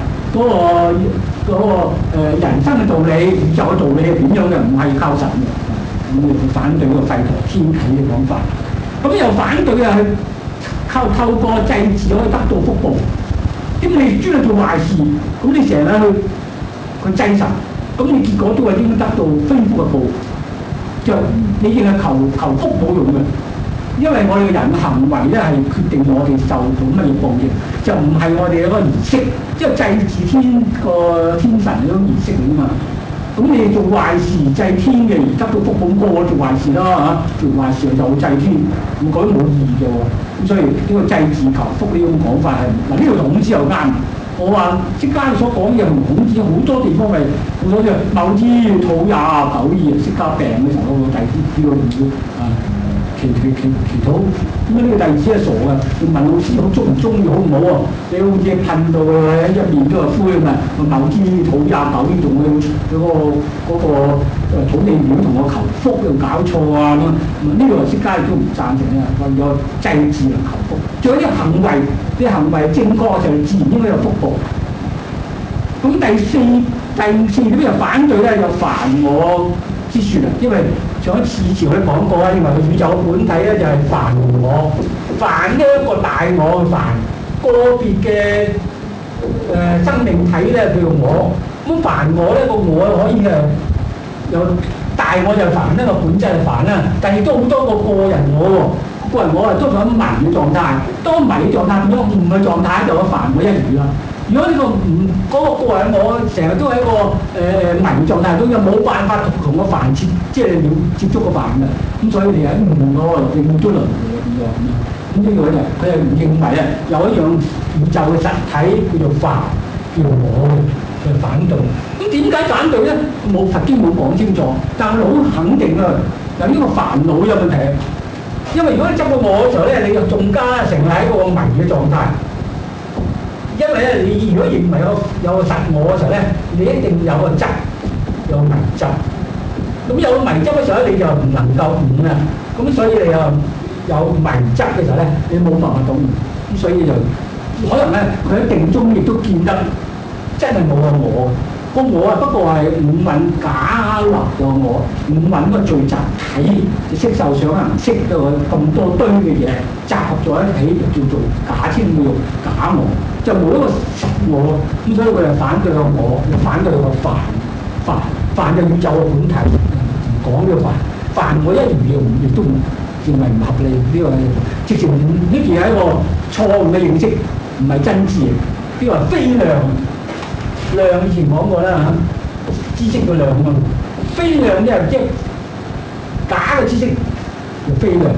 人生嘅道理、宇宙嘅道理係點樣嘅？唔係靠神嘅，咁你反對個吠陀天啟嘅講法。咁又反對啊，透過祭祀可以得到福報。咁你專係做壞事，咁你成日去祭神，咁你結果都係應該得到非福嘅報。就你淨係求福冇用嘅。因為我哋人嘅行為咧係決定我哋受到乜嘢報應，就唔係我哋一個儀式，即係祭祀天神嗰種儀式嚟㗎嘛。咁你做壞事祭天嘅而得到福報，我做壞事啦嚇，做壞事就祭天，咁講都冇意義嘅喎。咁所以呢個祭祀求福呢種講法係嗱，呢度同孔子又啱。我話釋迦所講嘢同孔子好多地方係好多嘅，某之土也久矣，釋迦病嘅時候個弟子叫佢唔要啊。祈禱，咁呢個弟子係傻嘅，要問老師好中唔中意好唔好喎？你好似噴到喺一面都係灰咁啊！某之土也久矣，仲去嗰個土地廟同我求福，又搞錯啊咁啊！呢個釋迦亦都唔贊成啊，為咗祭祀嚟求福。仲有啲行為正確就自然應該有福報。咁第四點就反對咧，有梵我之說啊，因為上一次前我哋講過啦，認為宇宙嘅本體咧就係梵我，梵呢一個大我嘅梵，個別嘅生命體咧叫做我。咁梵我咧個我可以有大我就係梵啦，個本質係梵啦，但係都好多個人我喎，個人我係都喺迷嘅狀態，當迷嘅狀態變咗悟嘅狀態就係梵我一如啦。如果呢個個人我成日都喺一個迷狀態，都有冇辦法同個梵接觸個梵嘅，咁所以你喺悟嗰個永都輪迴嘅變咗咁樣。咁呢個就佢係唔認為啊有一樣宇宙嘅實體叫做梵，叫做我嘅，佢係反對。咁點解反對咧？冇佛經冇講清楚，但係我好肯定啊，有呢個煩惱有問題。因為如果你執個我嘅時候咧，你就仲加成日喺個迷嘅狀態。因為咧，你如果認為有個實我嘅時候咧，你一定有個執，有迷執。咁有迷執嘅時候咧，你就唔能夠悟啦。咁所以你又有迷執嘅時候咧，你冇辦法到悟。咁所以就可能咧，佢喺定中亦都見得真係冇個我。個我啊，不過係五蘊假立個我，五蘊個聚集體，色受想行識到咁多堆嘅嘢集合咗一起，就叫做假稱叫假我。就冇一個實我，咁所以佢就反對個我，反對個梵嘅宇宙嘅本體，唔講呢個梵我一如亦都認為唔合理，呢個係直情呢件係一個錯誤嘅認識，唔係真知，呢個係非量。量以前講過啦嚇，知識嘅量啊，非量即係假嘅知識，叫非量，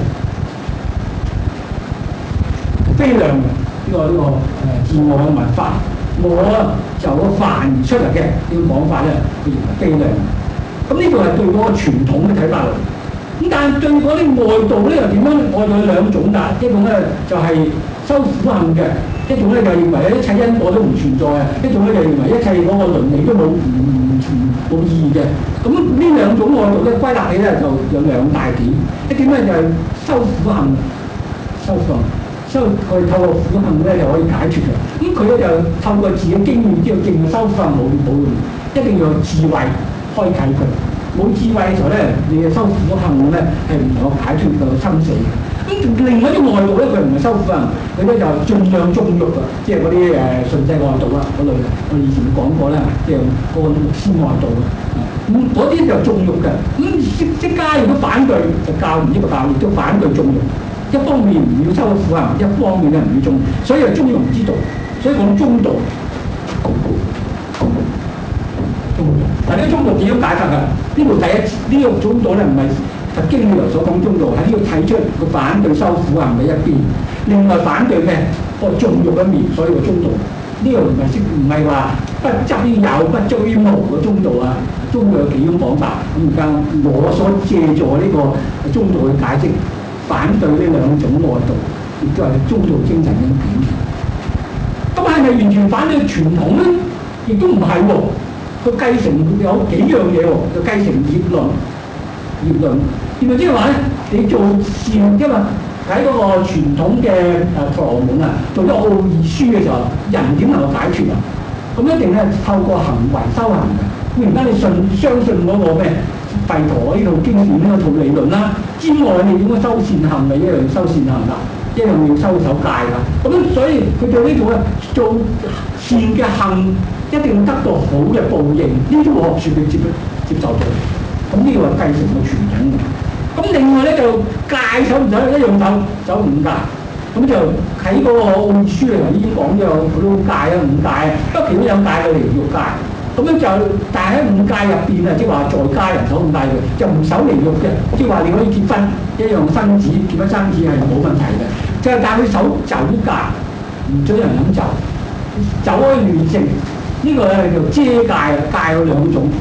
非量。呢個自我嘅文化，我就個梵出嚟嘅呢個講法咧，叫做非量。咁呢個係對嗰個傳統嘅睇法。咁但係對嗰啲外道咧又點樣？外道有兩種㗎，一種咧就係修苦行嘅，一種咧就認為一切因果都唔存在啊，一種咧就認為一切嗰個倫理都冇意義嘅。咁呢兩種外道咧歸納起咧就有兩大點，一點咧就係修苦行，所以佢透過苦行咧就可以解決嘅。咁佢咧就透過自己經驗之後，淨係修苦行冇用，一定要有智慧開啟佢。冇智慧嘅時候咧，你嘅修苦行咧係唔能夠解決個生死嘅。咁另外一種外道咧，佢唔係修苦行，佢咧就盡量縱欲啊，即係嗰啲順世外道啦嗰類。我以前講過啦，即係嗰個牧師外道啊。咁嗰啲就縱欲嘅。咁釋迦亦都反對，就教唔呢個教，亦都反對縱欲。一方面唔要修苦行，一方面咧唔要縱欲，所以係中庸之道。所以講中道。嗱，呢個中道點樣解法㗎？呢度第一呢個中道咧唔係佛經裏頭所講中道喺呢度睇出佢反對修苦行嘅一邊，另外反對咩？個縱欲一面，所以個中道呢個唔係話不執於有不執於無嘅中道啊，中道有幾種講法。咁而家我所借助呢個中道去解釋，反對呢兩種外道，亦都係中道精神嘅表現。咁係咪完全反對傳統咧？亦都唔係喎，佢繼承有幾樣嘢喎，就繼承業論。業論即係話咧，你做善，因為喺嗰個傳統嘅婆羅門啊，做咗奧義書嘅時候，人點能夠解脫啊？咁一定係透過行為修行嘅。咁而家你相信嗰個咩吠陀呢套經典呢套理論啦，之外你點樣修善行？咪一樣修善行啦，一樣要收守戒啦。咁所以佢做呢套咧，做善嘅行一定要得到好嘅報應。呢種學説佢接受到。咁呢個係繼承嘅傳統嘅。咁另外咧就戒守唔守一樣守五戒。咁就喺嗰個奧義書嚟已經講咗好多戒啊，五戒啊，不其中有戒嘅離欲戒。咁樣就但係喺五戒入邊啊，即係話在家人守五戒嘅，就唔守離欲嘅。即係話你可以結婚一樣生子，結婚生子係冇問題嘅。就係但係佢守酒戒，唔準人飲酒，酒可以亂性。呢個咧叫遮戒啊，戒有兩種。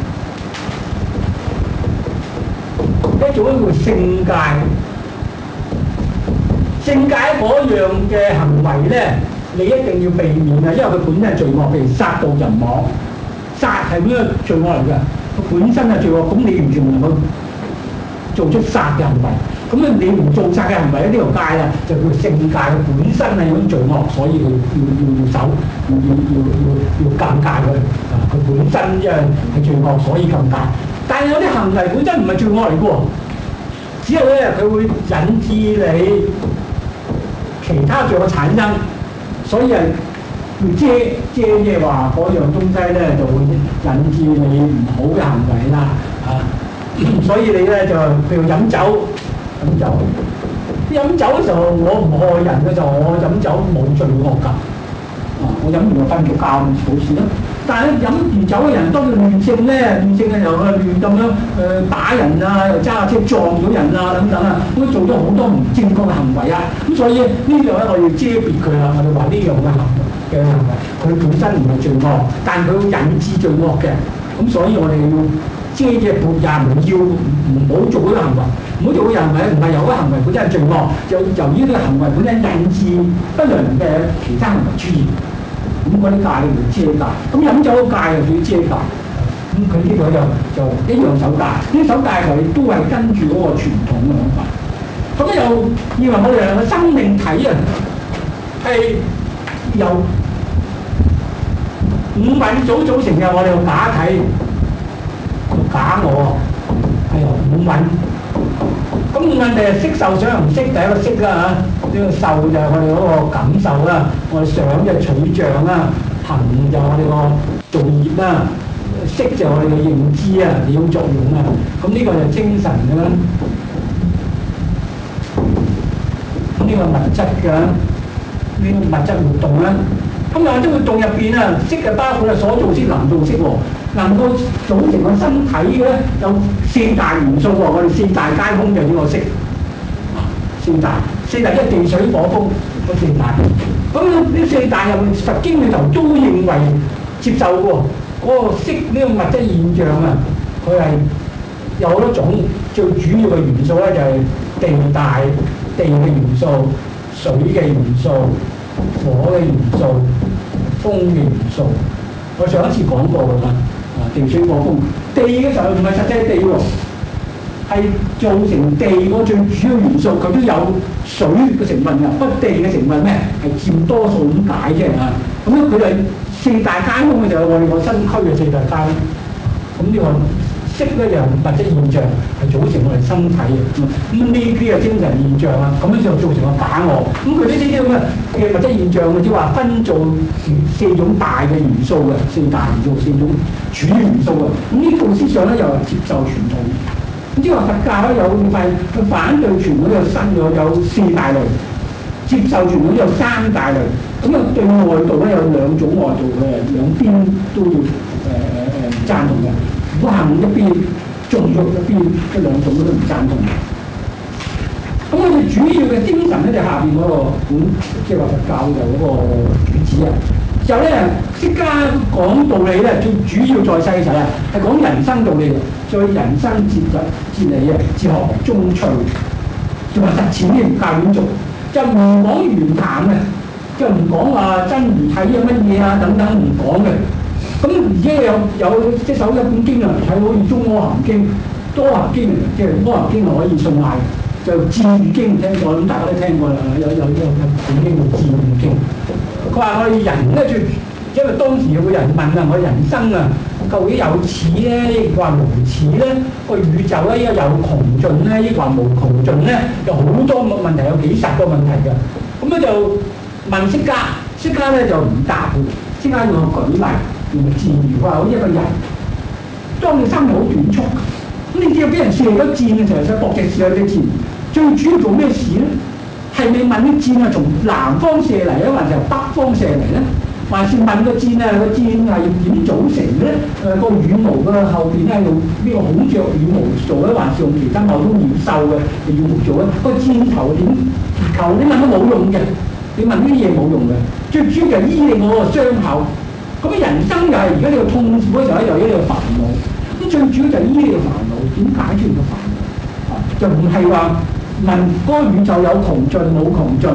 一種叫性戒，性戒嗰樣嘅行為咧，你一定要避免啊，因為佢本身係罪惡，譬如殺盜淫妄，殺係咩罪惡嚟㗎？佢本身係罪惡，咁你完全唔能夠做出殺嘅行為。咁啊，你唔做殺嘅行為呢條戒啊，就叫性戒，佢本身係種罪惡，所以佢要守，要禁戒佢。啊，佢本身因為係罪惡，所以禁戒。但係有啲行為本身唔係罪惡嚟嘅喎，只有咧佢會引致你其他罪惡產生，所以係要遮，即係話嗰樣東西咧就會引致你唔好嘅行為啦，所以你咧就譬如飲酒，飲酒嘅時候我唔害人嘅時候，我飲酒冇罪惡㗎，我飲完就瞓咗覺冇事啦。但係飲完酒嘅人當佢亂性咧，亂性嘅又亂咁樣打人啊，又揸車撞到人啊等等啊，咁做咗好多唔正確嘅行為啊，咁所以呢樣咧我要遮別佢啦，我哋話呢樣嘅行為，佢本身唔係罪惡，但佢會引致罪惡嘅，咁所以我哋要遮嘅撥也唔好做嗰個行為，唔好做嗰個行為，唔係有嗰個行為本身係罪惡，就由於呢個行為本身引致不良嘅其他行為出現。咁嗰啲戒咧叫遮戒，咁飲酒戒又叫遮戒，咁佢呢個就一樣守戒，呢守戒佢都係跟住嗰個傳統嘅講法。咁又以為我哋嘅生命體啊係由五蘊組成嘅，我哋個假體，個假我係由五蘊。咁五蘊就色受想行識，第一個色啦嚇，呢個受就係我哋嗰個感受啦，我哋想嘅取像啦，行就我哋個造業啦，識就我哋嘅認知啊，幾種作用啊。咁呢個就精神㗎啦，咁呢個物質㗎，呢個物質活動啦。咁物質活動入邊啊，色就包括所造色、能造色喎。能夠組成個身體嘅咧，有四大元素喎。我哋四大皆空就呢個色，四大一地水火風嗰四大。咁呢四大入面，佛經裏頭都認為接受過嗰個色呢個物質現象啊，佢係有好多種，最主要嘅元素咧就係地大嘅元素、水嘅元素、火嘅元素、風嘅元素。我上一次講過㗎啦。地水火風，地嘅時候唔係實際地喎，係造成地個最主要元素，佢都有水嘅成分㗎，不過地嘅成分咩係佔多數咁解啫嚇。咁樣佢哋四大皆空嘅就係我哋個身軀嘅四大皆空。咁呢個色咧就係物質現象，係組成我哋身體嘅。咁呢啲係精神現象啊，咁樣就造成個假我。咁佢呢啲咁嘅物質現象，即係話分做四種大嘅元素嘅，四大元素四種主要元素嘅。咁呢套思想咧又係接受傳統。咁即係話佛教咧有佢反對傳統有四大類，接受傳統有三大類。咁啊對外道咧有兩種外道嘅，兩邊都要唔贊同嘅。苦行一邊， 重欲一邊，一兩種都唔贊同。咁我哋主要嘅精神咧就下邊嗰個即係話佛教就嗰個主旨啊。就咧釋迦講道理咧，最主要在世嘅時候啊，係講人生道理，再人生哲理啊，哲學中趣，同埋實踐啲教院做，就唔講玄談嘅，就唔講話真如體啊乜嘢啊等等唔講嘅。咁而家有即手一本經啊，睇好似《中阿含經》、《多含經》即係《阿含經》係可以信賴，就《智喻經》聽過，咁大家都聽過啦。有本經叫《智喻經》，佢話我哋人咧因為當時有個人問啊，我人生啊究竟有始咧，亦話無始咧？個宇宙咧有窮盡咧，亦話無窮盡咧？有好多問題，有幾十個問題㗎。咁咧就問釋迦，釋迦咧就唔答佢，釋迦用個舉例。用箭如話，好似一個人，當你生命好短促，咁你只要俾人射咗箭嘅時候，想搏隻射隻箭，最主要做咩事咧？係咪問啲箭係從南方射嚟咧，還是由北方射嚟咧？還是問個箭啊？個箭係點組成咧？個羽毛嘅後邊係用呢個孔雀羽毛做咧，還是用其他某種鳥獸嘅羽毛做咧？個箭頭點結構？你問都冇用嘅，你問呢啲嘢冇用嘅，最主要就係醫你嗰個傷口。咁人生又係而家呢個痛苦嘅時候咧，又係呢個煩惱。咁最主要就係醫呢個煩惱，點解決個煩惱？就唔係話問嗰個宇宙有窮盡冇窮盡，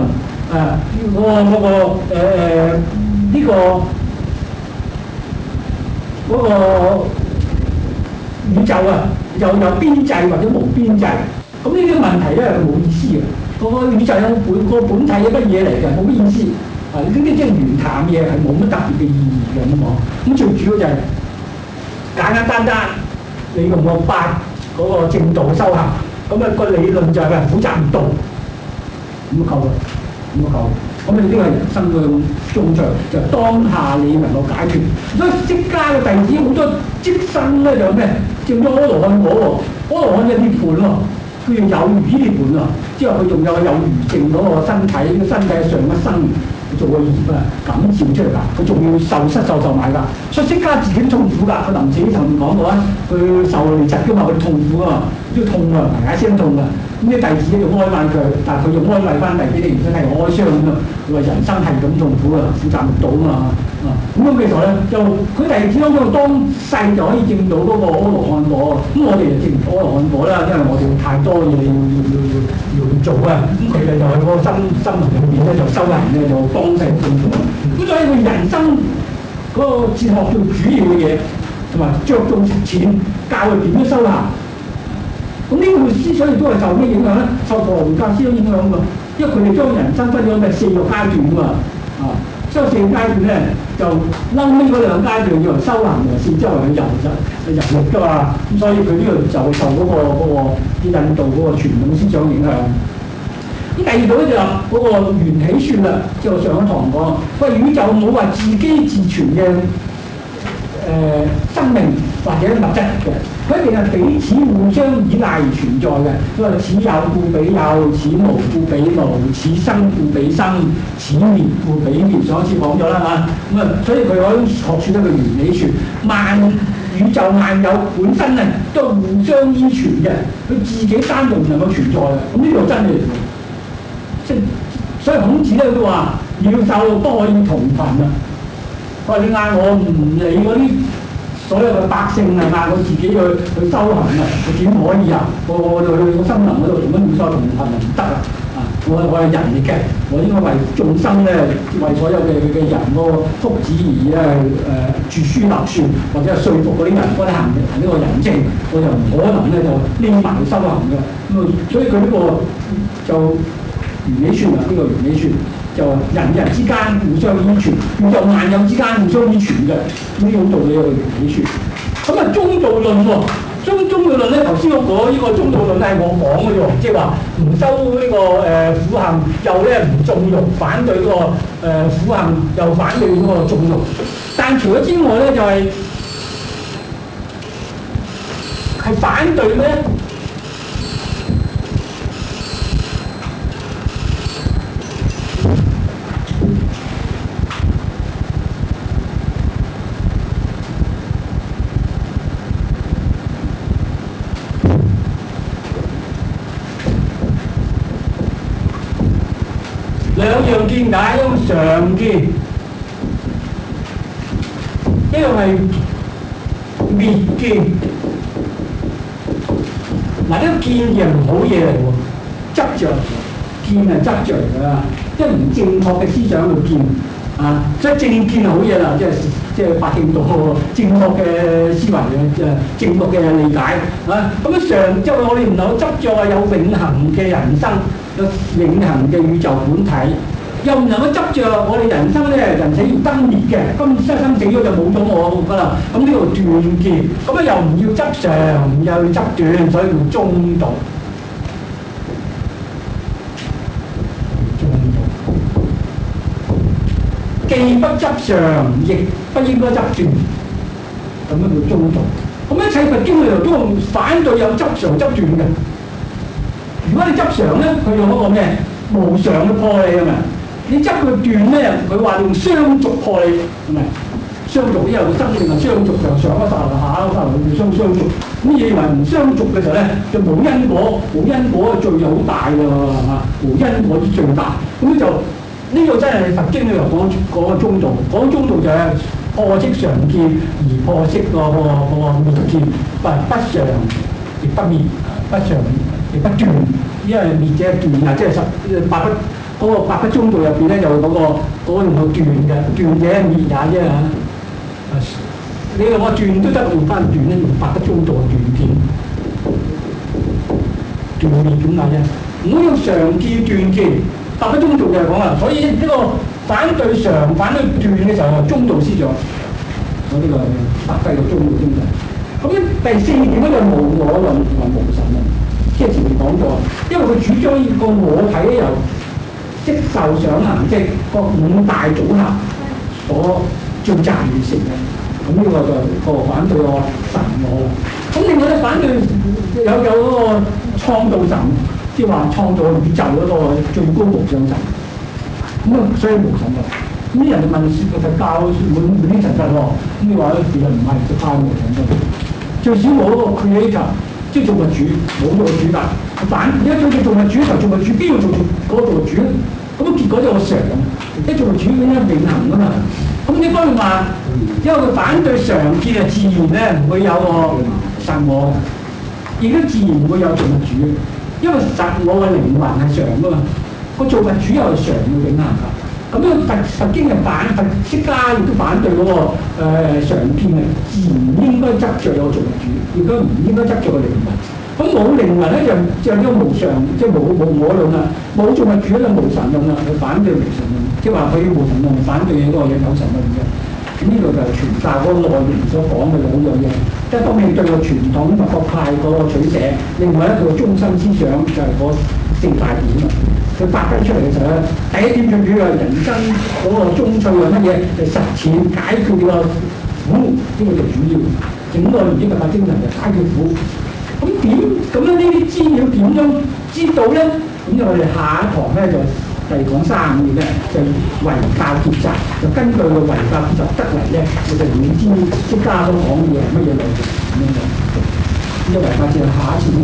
嗰個宇宙啊，又有邊際或者無邊際。咁呢啲問題咧係冇意思嘅。個宇宙有本體係乜嘢嚟嘅？冇乜意思。呢啲即係玄談嘢，係冇乜特別嘅意義嘅咁講。咁最主要就係簡簡單單，你用個八嗰個正道修行，咁個理論就係苦集滅道，咁就夠啦，咁就夠。咁你呢個係人生嘅中場，就係當下你能夠解決。所以釋迦嘅弟子好多即生咧就咩？叫咗阿羅漢果喎，阿羅漢就涅槃喎。佢要有餘涅槃啊，之後佢仲有餘剩嗰個身體，個身體上一生做個業啊，感召出嚟㗎，佢仲要受埋㗎，所以釋迦自己都痛苦㗎。佢臨死前面講過啊，佢受瘧疾㗎嘛，佢痛苦㗎嘛，都痛啊，捱聲痛啊。咁啲弟子就安慰佢，但係佢又安慰翻弟子，你唔使係哀傷咁啊。佢話人生係咁痛苦啊，苦集滅道啊嘛。咁樣嘅時候咧，就佢弟子嗰個當世就可以證到嗰個阿羅漢果。咁我哋就證唔到阿羅漢果啦，因為我哋太多嘢要做啊。咁佢哋就喺嗰個心靈裏面咧，就修行咧，就幫世眾咗。咁所以佢人生嗰個哲學最主要嘅嘢，同埋着重實踐，教佢點樣修行。咁呢個思想亦都係受咩影響咧？受婆羅門教思想影響㗎，因為佢哋將人生分咗4個階段㗎嘛。所以4個階段咧，就後尾嗰2階段要嚟修行嘅，四周圍去遊歷㗎嘛。咁所以佢呢度就受嗰個印度嗰個傳統思想影響。咁第二度咧就嗰個緣起說啦，即係我上一堂講，喂，宇宙冇話自己自存嘅生命或者物質嘅，佢一定係彼此互相依賴而存在嘅。佢話此有故彼有，此無故彼無，此生故彼生，此滅故彼滅。上一次講咗啦嘛，咁啊，所以佢嗰種學説咧，佢緣起說，宇宙萬有本身咧都係互相依存嘅，佢自己單獨唔能夠存在嘅。咁呢個真理嚟嘅。所以孔子咧都話：鳥獸不可以同群啊！佢話你嗌我唔理嗰啲所有嘅百姓啊，嗌我自己去修行啊，我點可以啊？我去個森林嗰度同乜鳥獸同群啊？唔得啊！我係人嚟嘅，我應該為眾生咧，為所有嘅人個福祉而著書立說，或者係說服嗰啲人幫你行呢個人證，我就唔可能咧就匿埋去修行嘅。所以佢呢個就緣起說啊，呢個緣起說就人與人之間互相依存，宇宙萬有之間互相依存嘅呢種道理，係緣起說。咁啊，中道論喎。中道論咧，頭先我講呢個中道論係我講嘅啫，即係話唔修呢個苦行，又咧唔縱欲，反對呢個苦行，又反對呢個縱欲。但除咗之外咧，就係反對咩？ 常見解，一個常見，一個係滅見。嗱，呢個見嘅唔好嘢嚟喎，執着，見係執着嚟㗎，即係唔正確嘅思想去見啊，所以正見係好嘢啦，即係八正道正確嘅思維嘅，正確嘅理解啊。咁樣常即係我哋唔能夠執着話有永恆嘅人生，有永恆嘅宇宙本體，又唔能夠執着我哋人生咧，人死要燈滅嘅，今生死咗就冇咗我㗎啦。咁呢度斷見，咁啊又唔要執常，又要執斷，所以叫中道。既不執常，亦不應該執斷，咁樣叫中道。咁一切佛經裏頭都反對有執常執斷嘅。如果你執常咧，佢用嗰個咩無常去破你係咪？你執佢斷咧，佢話用相續破你係咪？相續因為個生命係相續，由上一法下一法嚟相續。咁你認為唔相續嘅時候咧，就冇因果，冇因果嘅罪就好大㗎係嘛？無因果之最大，咁就。呢個真係佛經裏頭講個中道，講中道就係破斥常見而破斥個滅見，不常亦不滅，不常亦不斷，因為滅者斷啊，即係八不中道入邊咧，就嗰個用個斷嘅，斷者滅也啫嚇。你用個斷都得，用翻斷咧，用八不中道斷見，斷滅點解啫？唔好用常見斷見。八不中道就係講啦，所以呢個反對常、反對斷嘅時候，中道思想，我呢個發揮個中道精神。咁第四點咧就無我論同埋無神論，即係前面講過，因為佢主張個我體咧由色受想行識個五大組合所聚集而成嘅，咁呢個就個反對個神我。咁另外咧反對有嗰個創造神。即係話創造宇宙嗰個最高無上神，咁啊，所以無神論。咁啲人就問佛教滿天神佛喎，咁你話咧其實唔係，就太無神論。最少冇嗰個 creator， 即係造物主，冇個主大。而家做造物主嘅時候，造物主邊個做嗰個造物主咧？咁啊結果就個常，即係造物主應該永恆㗎嘛。咁呢方面話，因為佢反對常見啊，自然咧唔會有個神我，亦都自然唔會有造物主。因為實我嘅靈魂係常㗎嘛，個造物主又係常嘅永恆㗎。咁樣佛經嘅反佛釋迦亦都反對嗰個常見嘅，自然唔應該執着有個造物主，亦都唔應該執着個靈魂。咁冇靈魂咧就呢個無常，即係冇我論啦，冇造物主咧無神論啦，佢反對無神論，即係話佢無神論反對嗰個有神論嘅。咁呢個就係傳曬嗰個內容所講嘅兩樣嘢，一方面對個傳統佛學派嗰個取捨，另外一個中心思想就係嗰四大點啊。佢發揮出嚟嘅時候咧，第一點最主要係人生嗰個中趣係乜嘢？就實踐解決呢個苦，呢個就主要。整個圓滿佛法精神就解決苦。咁樣呢啲資料點樣知道咧？咁就我哋下一堂咧就係講35頁咧，就遺教結集，就根據個遺教結集得嚟咧，我哋會知釋迦所講嘅嘢係乜嘢內容咁樣嘅。呢個遺教結集下一次。